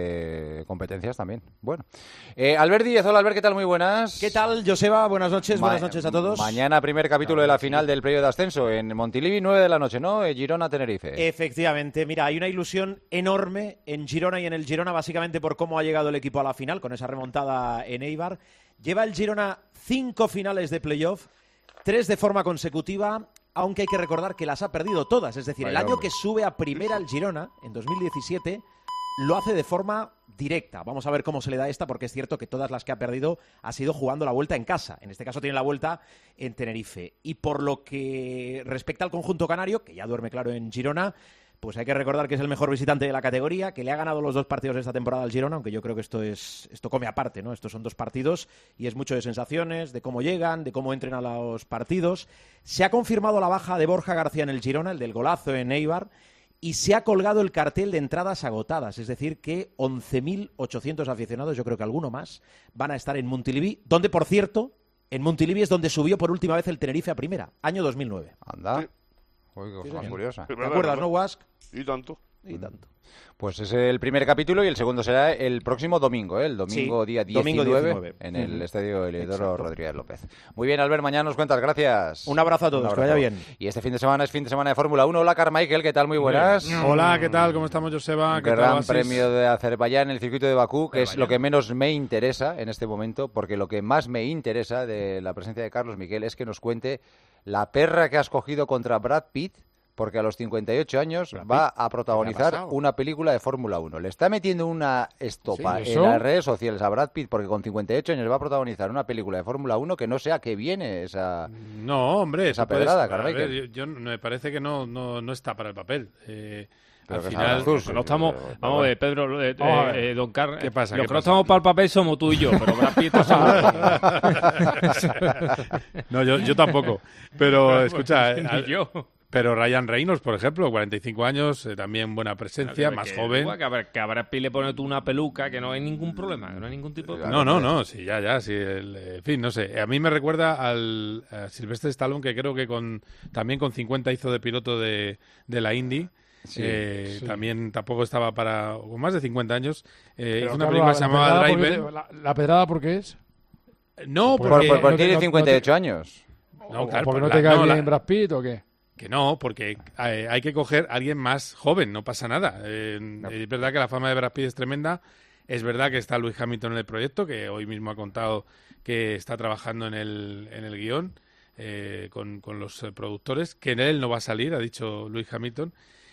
de competencias también. Bueno. Eh, Albert Díez, hola Albert, ¿qué tal? Muy buenas. ¿Qué tal, Joseba? Buenas noches, Ma- buenas noches a todos. Mañana primer capítulo de la final del playoff de ascenso en Montilivi, nueve de la noche, ¿no? Eh, Girona-Tenerife. Efectivamente, mira, hay una ilusión enorme en Girona y en el Girona, básicamente por cómo ha llegado el equipo a la final, con esa remontada en Eibar. Lleva el Girona cinco finales de playoff, tres de forma consecutiva, aunque hay que recordar que las ha perdido todas. Es decir, Vaya el año hombre. que sube a primera el Girona, en dos mil diecisiete, lo hace de forma directa. Vamos a ver cómo se le da esta, porque es cierto que todas las que ha perdido ha sido jugando la vuelta en casa. En este caso tiene la vuelta en Tenerife. Y por lo que respecta al conjunto canario, que ya duerme claro en Girona, pues hay que recordar que es el mejor visitante de la categoría, que le ha ganado los dos partidos de esta temporada al Girona, aunque yo creo que esto es esto come aparte, ¿no? Estos son dos partidos y es mucho de sensaciones, de cómo llegan, de cómo entren a los partidos. Se ha confirmado la baja de Borja García en el Girona, el del golazo en Eibar, y se ha colgado el cartel de entradas agotadas, es decir, que once mil ochocientos aficionados, yo creo que alguno más, van a estar en Montilivi, donde, por cierto, en Montilivi es donde subió por última vez el Tenerife a primera, año dos mil nueve. Anda. Uy, qué Sí, cosa más señor. curiosa. ¿Te acuerdas, no, Wask? Y tanto. Y tanto. Pues es el primer capítulo y el segundo será el próximo domingo, ¿eh? El domingo Sí, día domingo diecinueve, diecinueve. en el Ujú. Estadio Eleodoro Exacto. Rodríguez López. Muy bien, Albert, mañana nos cuentas, gracias. Un abrazo a todos, Un que vaya bien. Y este fin de semana es fin de semana de Fórmula uno. Hola, Carmichael, ¿qué tal? Muy buenas. Hola, ¿qué tal? ¿Cómo estamos, Joseba? ¿Qué tal, Gran Oasis? Premio de Azerbaiyán en el circuito de Bakú, que es lo que menos me interesa en este momento, porque lo que más me interesa de la presencia de Carlos Miquel es que nos cuente la perra que has cogido contra Brad Pitt, porque a los cincuenta y ocho años va a protagonizar pasado? una película de Fórmula uno. Le está metiendo una estopa Sí, en ¿eso? las redes sociales a Brad Pitt, porque con cincuenta y ocho años va a protagonizar una película de Fórmula uno que no sé a qué viene esa... No, hombre, Esa tú puedes- pedrada, a Carmichael. ver, yo, yo- me parece que no, no, no está para el papel. Eh, Pero al que final, sabrás tú, No estamos, vamos a ver, Pedro, eh, Vamos a eh, ver. eh, don Carlos. ¿Qué pasa? Los ¿Qué que no pasa? estamos para el papel somos tú y yo, pero Brad Pitt está seguro. No, yo, yo tampoco. Pero escucha, Ni al- yo. pero Ryan Reynolds, por ejemplo, cuarenta y cinco años, eh, también buena presencia, más Que- joven. Que a, Brad- que a Brad Pitt le pones tú una peluca, que no hay ningún problema, que no hay ningún tipo de No, no, no, sí, ya, ya, sí, el- en fin, no sé. A mí me recuerda al a Sylvester Stallone, que creo que con también con cincuenta hizo de piloto de, de la Indy. Sí, Eh, sí. También tampoco estaba para... con más de cincuenta años. Eh, Pero, hizo una Carlos, película que se la llamaba pedrada, ¿por qué Driver. te- La, la pedrada, ¿por qué es? No, Por, porque... por- porque no te- tiene no- cincuenta y ocho no años. No, ¿O claro, porque pues no la- te cae no, bien la- Brad Pitt o qué? Que no, porque eh, hay que coger a alguien más joven, no pasa nada. Eh, Es verdad que la fama de Brad Pitt es tremenda. Es verdad que está Lewis Hamilton en el proyecto, que hoy mismo ha contado que está trabajando en el, en el guión eh, con, con los eh, productores, que en él no va a salir, ha dicho Lewis Hamilton,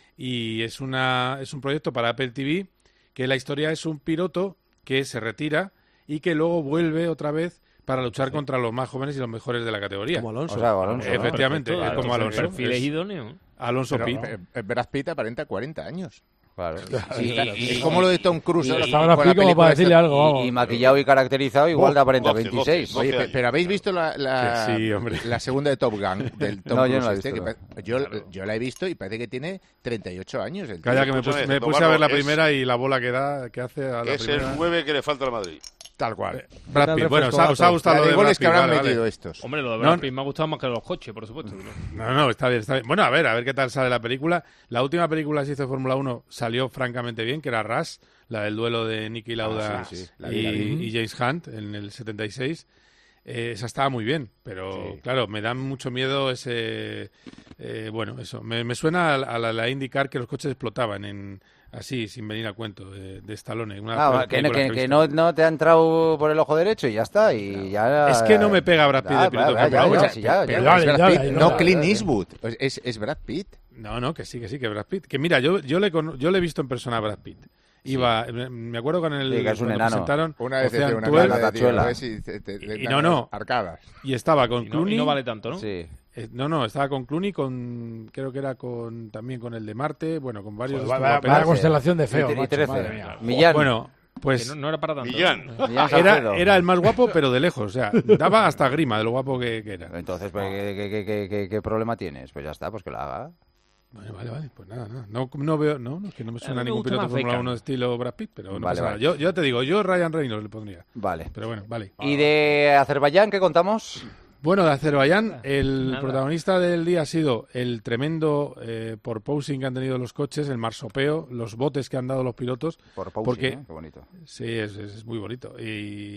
y es, una, es un proyecto para Apple T V, que la historia es un piloto que se retira y que luego vuelve otra vez para luchar sí. contra los más jóvenes y los mejores de la categoría. Como Alonso. O sea, Alonso eh, efectivamente, Perfecto, es como Alonso. Perfil es idóneo. Alonso Pero, Pitt. eh, Brad Pitt aparenta cuarenta años. Claro. Sí, Y- claro. y- Es como lo de Tom Cruise. y- ahora y- con y- la como película para esta- decirle algo, vamos. Y, y maquillado y caracterizado igual de aparenta doce, veintiséis. doce, Oye, doce pe- pero ¿habéis visto la, la, Que sí, hombre. la segunda de Top Gun del Tom No, yo Cruise no la he este? visto, Que pa- yo, yo la he visto y parece que tiene treinta y ocho años. El tío. Calla, que me Escúchame, puse, me Eduardo, puse a ver la es- primera y la bola que da, que hace a la Es primera. el nueve que le falta al Madrid. Tal cual. Brad Pitt. Bueno, os ha, os ha gustado La lo de de goles Brad que Pitt, habrán vale, vale. metido estos. Hombre, lo de No, Brad Pitt me ha gustado más que los coches, por supuesto. No, no, está bien, está bien. Bueno, a ver, a ver qué tal sale la película. La última película que se hizo de Fórmula uno salió francamente bien, que era Rush, la del duelo de Niki Lauda Ah, sí, sí, la y, vi, la vi. y James Hunt en el setenta y seis. Eh, esa estaba muy bien, pero Sí. claro, me da mucho miedo ese... eh, bueno, eso, me, me suena a, a la, la IndyCar que los coches explotaban en así, sin venir a cuento, de, de Stallone. Una Ah, de las que, no- películas que- he que visto. no, no te ha entrado por el ojo derecho y ya está. Y ya, Es que no me pega Brad Pitt de Ah, piloto vale, campeón. ya, ya, Pero- sí, ya, Pero ya. es Brad dale, Pitt, dale, no dale, Clint dale. Eastwood. Es, es Brad Pitt. No, no, que sí, que sí, que Brad Pitt. Que mira, yo, yo, le, cono- yo le he visto en persona a Brad Pitt. Iba, me- me acuerdo con el Sí, que es un cuando enano. presentaron Una vez Ocean hice una Twelve, la cara de tío, tachuela. ves, y te- te- te Y dan no, no. arcadas. y estaba con Y no, Clooney. y no vale tanto, ¿no? Sí. eh, no, no, estaba con Clooney, con creo que era con también con el de Marte, bueno, con varios. Joder, de estos vaya- papeles. vaya constelación de Y feo, tre- y macho, trece. madre mía. Millán. Bueno, Que pues no, no era para tanto. Millán. Millán Salcedo. era, era el más guapo, pero de lejos. O sea, daba hasta grima de lo guapo que, que era. Entonces, pues, ¿qué, qué- qué- qué- qué- qué problema tienes? Pues ya está, pues que lo haga. Vale, vale, vale, pues nada, nada. No, no veo, no, no, es que no me suena me ningún gusta piloto de más Fórmula Beckham. uno de estilo Brad Pitt, pero no Vale, pasa nada. vale. Yo, yo te digo, yo Ryan Reynolds le pondría. Vale. Pero bueno, vale. ¿Y de Azerbaiyán qué contamos? Bueno, de Azerbaiyán, el Nada. protagonista del día ha sido el tremendo eh, porpoising que han tenido los coches, el marsopeo, los botes que han dado los pilotos. Por Pousi, Porque- ¿eh? Qué bonito. Sí, es, es- es muy bonito. Y,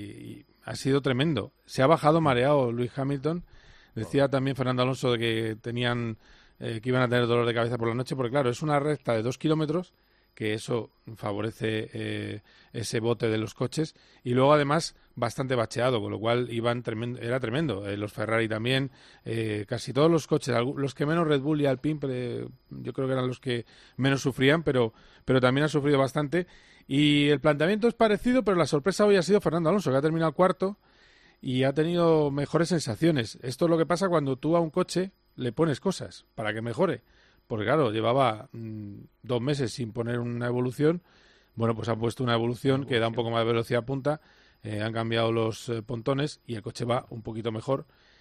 y ha sido tremendo. Se ha bajado mareado Lewis Hamilton. Decía también Fernando Alonso de que tenían eh, que iban a tener dolor de cabeza por la noche, porque claro, es una recta de dos kilómetros, que eso favorece eh, ese bote de los coches, y luego además bastante bacheado, con lo cual iban tremendo, era tremendo. Eh, los Ferrari también, eh, casi todos los coches, algu- los que menos Red Bull y Alpine, pre- yo creo que eran los que menos sufrían, pero, pero también han sufrido bastante. Y el planteamiento es parecido, pero la sorpresa hoy ha sido Fernando Alonso, que ha terminado cuarto y ha tenido mejores sensaciones. Esto es lo que pasa cuando tú a un coche le pones cosas para que mejore. Porque claro, llevaba mm, dos meses sin poner una evolución. Bueno, pues han puesto una evolución que da un poco más de velocidad punta, eh, han cambiado los eh, pontones y el coche va un poquito mejor.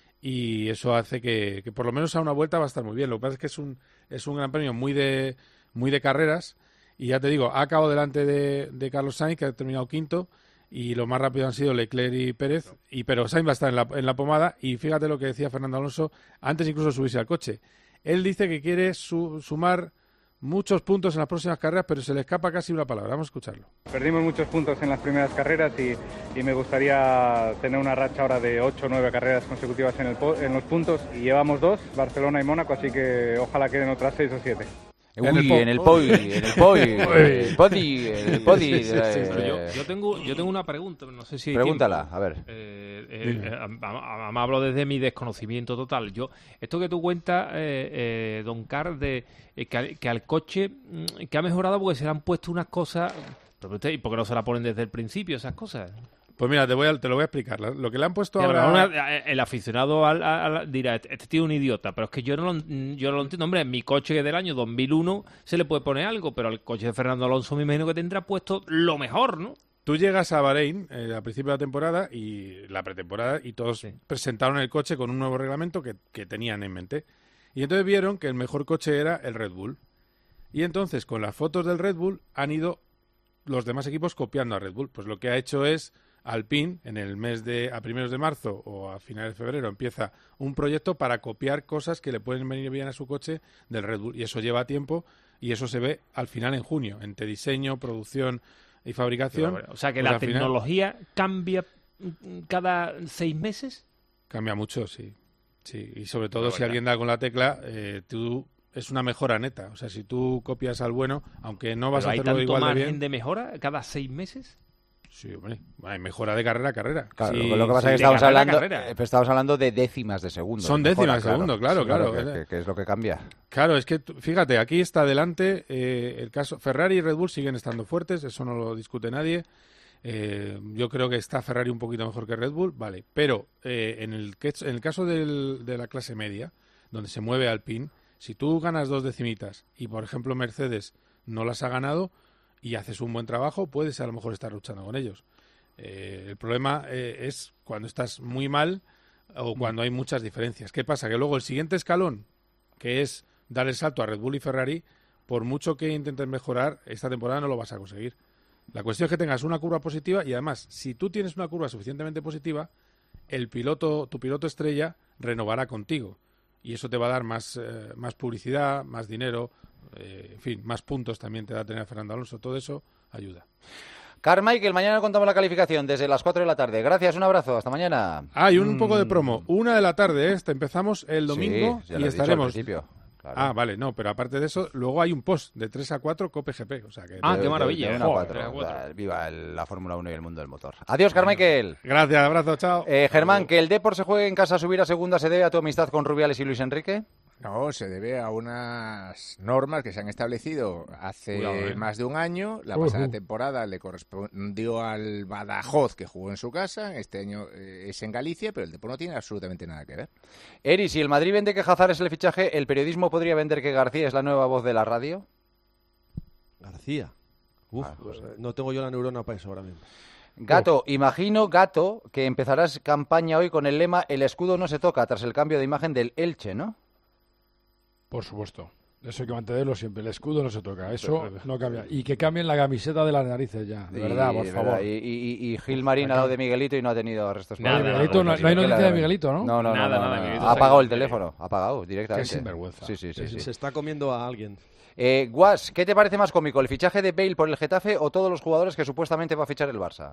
Y eso hace que, que por lo menos a una vuelta va a estar muy bien. Lo que pasa es que es un, es un gran premio muy de, muy de carreras. Y ya te digo, ha acabado delante de, de Carlos Sainz, que ha terminado quinto. Y lo más rápido han sido Leclerc y Pérez, y pero Sainz va a estar en la, en la pomada. Y fíjate lo que decía Fernando Alonso antes incluso de subirse al coche. Él dice que quiere su- sumar muchos puntos en las próximas carreras, pero se le escapa casi una palabra. Vamos a escucharlo. Perdimos muchos puntos en las primeras carreras y, y me gustaría tener una racha ahora de ocho o nueve carreras consecutivas en, el po- en los puntos. Y llevamos dos, Barcelona y Mónaco, así que ojalá queden otras seis o siete. Uy, en el poi, en el poi, en el podi, en el podi. Sí, sí, sí, eh, pero yo, yo tengo, yo tengo una pregunta, no sé si hay Pregúntala, tiempo. a ver. Eh, eh, eh, am- am- am- hablo desde mi desconocimiento total. Yo, esto que tú cuentas, eh, eh, Don Car, de eh, que, al, que al coche mm, que ha mejorado porque se le han puesto unas cosas. Pero usted, ¿y por qué no se la ponen desde el principio esas cosas? Pues mira, te, voy a, te lo voy a explicar. Lo lo que le han puesto Y a lo ahora... mejor una- el aficionado al, al- al- dirá, este este tío es un idiota, pero es que yo no, lo, yo no lo entiendo. Hombre, en mi coche del año dos mil uno se le puede poner algo, pero al coche de Fernando Alonso me imagino que tendrá puesto lo mejor, ¿no? Tú llegas a Bahrein eh, a principio de la temporada y la pretemporada y todos presentaron el coche con un nuevo reglamento que, que tenían en mente. Y entonces vieron que el mejor coche era el Red Bull. Y entonces con las fotos del Red Bull han ido los demás equipos copiando a Red Bull. Pues lo que ha hecho es Alpine, en el mes de a primeros de marzo o a finales de febrero, empieza un proyecto para copiar cosas que le pueden venir bien a su coche del Red Bull. Y eso lleva tiempo y eso se ve al final en junio, entre diseño, producción y fabricación. Pero, o sea que pues la al final tecnología cambia mm, cada seis meses. cambia mucho, sí. Sí, y sobre todo Pero si bueno. alguien da con la tecla, eh, tú es una mejora neta. O sea, si tú copias al bueno, aunque no vas Pero a hay hacerlo tanto igual de margen bien. de mejora cada seis meses. Sí, hombre, hay mejora de carrera a carrera. Claro, Sí, lo que pasa sí, es que estamos de carrera a hablando, carrera. eh, estamos hablando de décimas de segundo. Son de mejora, décimas de segundo, claro, Sí, claro. Que, que- que es lo que cambia. Claro, es que tú- fíjate, aquí está adelante eh, el caso. Ferrari y Red Bull siguen estando fuertes, eso no lo discute nadie. Eh, yo creo que está Ferrari un poquito mejor que Red Bull, vale. Pero eh, en, el, que- en el caso del- de la clase media, donde se mueve Alpine, si tú ganas dos decimitas y, por ejemplo, Mercedes no las ha ganado y haces un buen trabajo, puedes a lo mejor estar luchando con ellos. Eh, el problema eh, es cuando estás muy mal o cuando hay muchas diferencias. ¿Qué pasa? Que luego el siguiente escalón, que es dar el salto a Red Bull y Ferrari, por mucho que intentes mejorar, esta temporada no lo vas a conseguir. La cuestión es que tengas una curva positiva y además, si tú tienes una curva suficientemente positiva, el piloto, tu piloto estrella renovará contigo y eso te va a dar más, eh, más publicidad, más dinero, eh, en fin, más puntos también te da tener a Fernando Alonso. Todo eso ayuda. Carmichael, mañana contamos la calificación desde las cuatro de la tarde. Gracias, un abrazo, hasta mañana. Ah, y un poco de promo. Una de la tarde, ¿eh? Empezamos el domingo Sí, ya y lo he dicho al estaremos. principio, claro. Ah, vale, no, pero aparte de eso, luego hay un post de tres a cuatro Cope G P. O sea que De- de- de una a cuatro. O sea, viva el- la Fórmula uno y el mundo del motor. Adiós, Carmichael. Gracias, abrazo, chao. Eh, Germán, que el Depor se juegue en casa a subir a segunda se debe a tu amistad con Rubiales y Luis Enrique. No, se debe a unas normas que se han establecido hace Cuidado, ¿eh? más de un año. La Ujú. pasada temporada le correspondió al Badajoz, que jugó en su casa. Este año eh, es en Galicia, pero el Depor no tiene absolutamente nada que ver. Eri, si el Madrid vende que Hazard es el fichaje, ¿el periodismo podría vender que García es la nueva voz de la radio? García. Uf, pues, eh, no tengo yo la neurona para eso ahora mismo. Gato, imagino, Gato, que empezarás campaña hoy con el lema "El escudo no se toca", tras el cambio de imagen del Elche, ¿no? Por supuesto. Eso hay que mantenerlo siempre. El escudo no se toca. Eso no cambia. Y que cambien la camiseta de las narices ya. De Y- verdad, por de favor. verdad, Y, y- y Gil Marín ha dado de Miguelito y no ha tenido restos. Nada, Oye, Miguelito, no- no hay noticia de Miguelito, ¿no? No, no, no, Nada, no, nada, no. Miguelito Ha está apagado aquí. el teléfono, ha apagado directamente. Qué sinvergüenza. Sí, sí, sí. Se, sí. se está comiendo a alguien. Eh, Guas, ¿qué te parece más cómico, el fichaje de Bale por el Getafe o todos los jugadores que supuestamente va a fichar el Barça?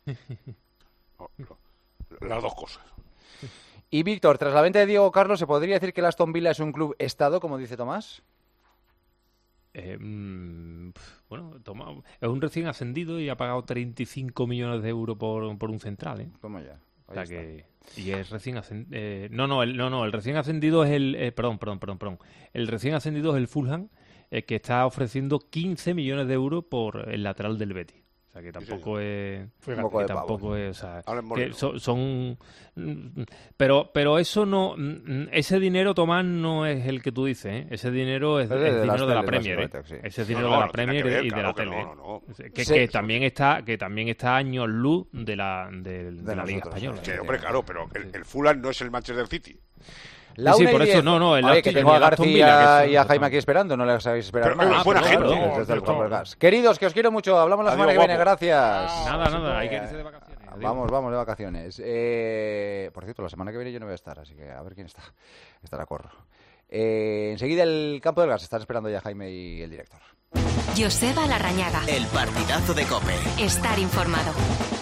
Las dos cosas. Y Víctor, tras la venta de Diego Carlos, ¿se podría decir que el Aston Villa es un club estado, como dice Tomás? Eh, mm, pf, bueno, toma, es un recién ascendido y ha pagado treinta y cinco millones de euros por, por un central, ¿eh? Toma ya. O sea que, y es recién ascendido. Eh, no, no, el, no, no, el recién ascendido es el. Eh, perdón, perdón, perdón, perdón. El recién ascendido es el Fulham, eh, que está ofreciendo quince millones de euros por el lateral del Betis. O sea que tampoco es. Un poco que de tampoco pavos. es. O sea, Ahora en que Moreno. son, son. mm, Pero, pero eso no. mm, Ese dinero, Tomás, no es el que tú dices, ¿eh? Ese dinero es, Es de- es de las dinero de la teles, Premier, ¿eh? básicamente, sí. Ese es No, dinero no, de la no tiene Premier que ver, y de claro la que tele. no, no, no. Que, Sí. que también está, que también está a años luz de la, de, de la Liga nosotros, Española. Que, hombre, claro, pero el, el Fulham no es el Manchester City. La Sí, sí, una y por eso, diez. no, no, el Oye, que Aston- tengo a el Aston García Villa, que es- y a Jaime aquí esperando, no les sabéis esperar Pero más. es buena Ah, gente. claro, No, desde el no. Juan Gas. Queridos, que os quiero mucho, hablamos la Adiós, semana que viene, guapo. gracias. Nada, nada, hay que irse de vacaciones. Adiós. Vamos, vamos de vacaciones. Eh, por cierto, la semana que viene yo no voy a estar, así que a ver quién está. Estará Corro. Eh, enseguida el campo del gas, están esperando ya Jaime y el director. Joseba Larrañaga. El partidazo de COPE. Estar informado.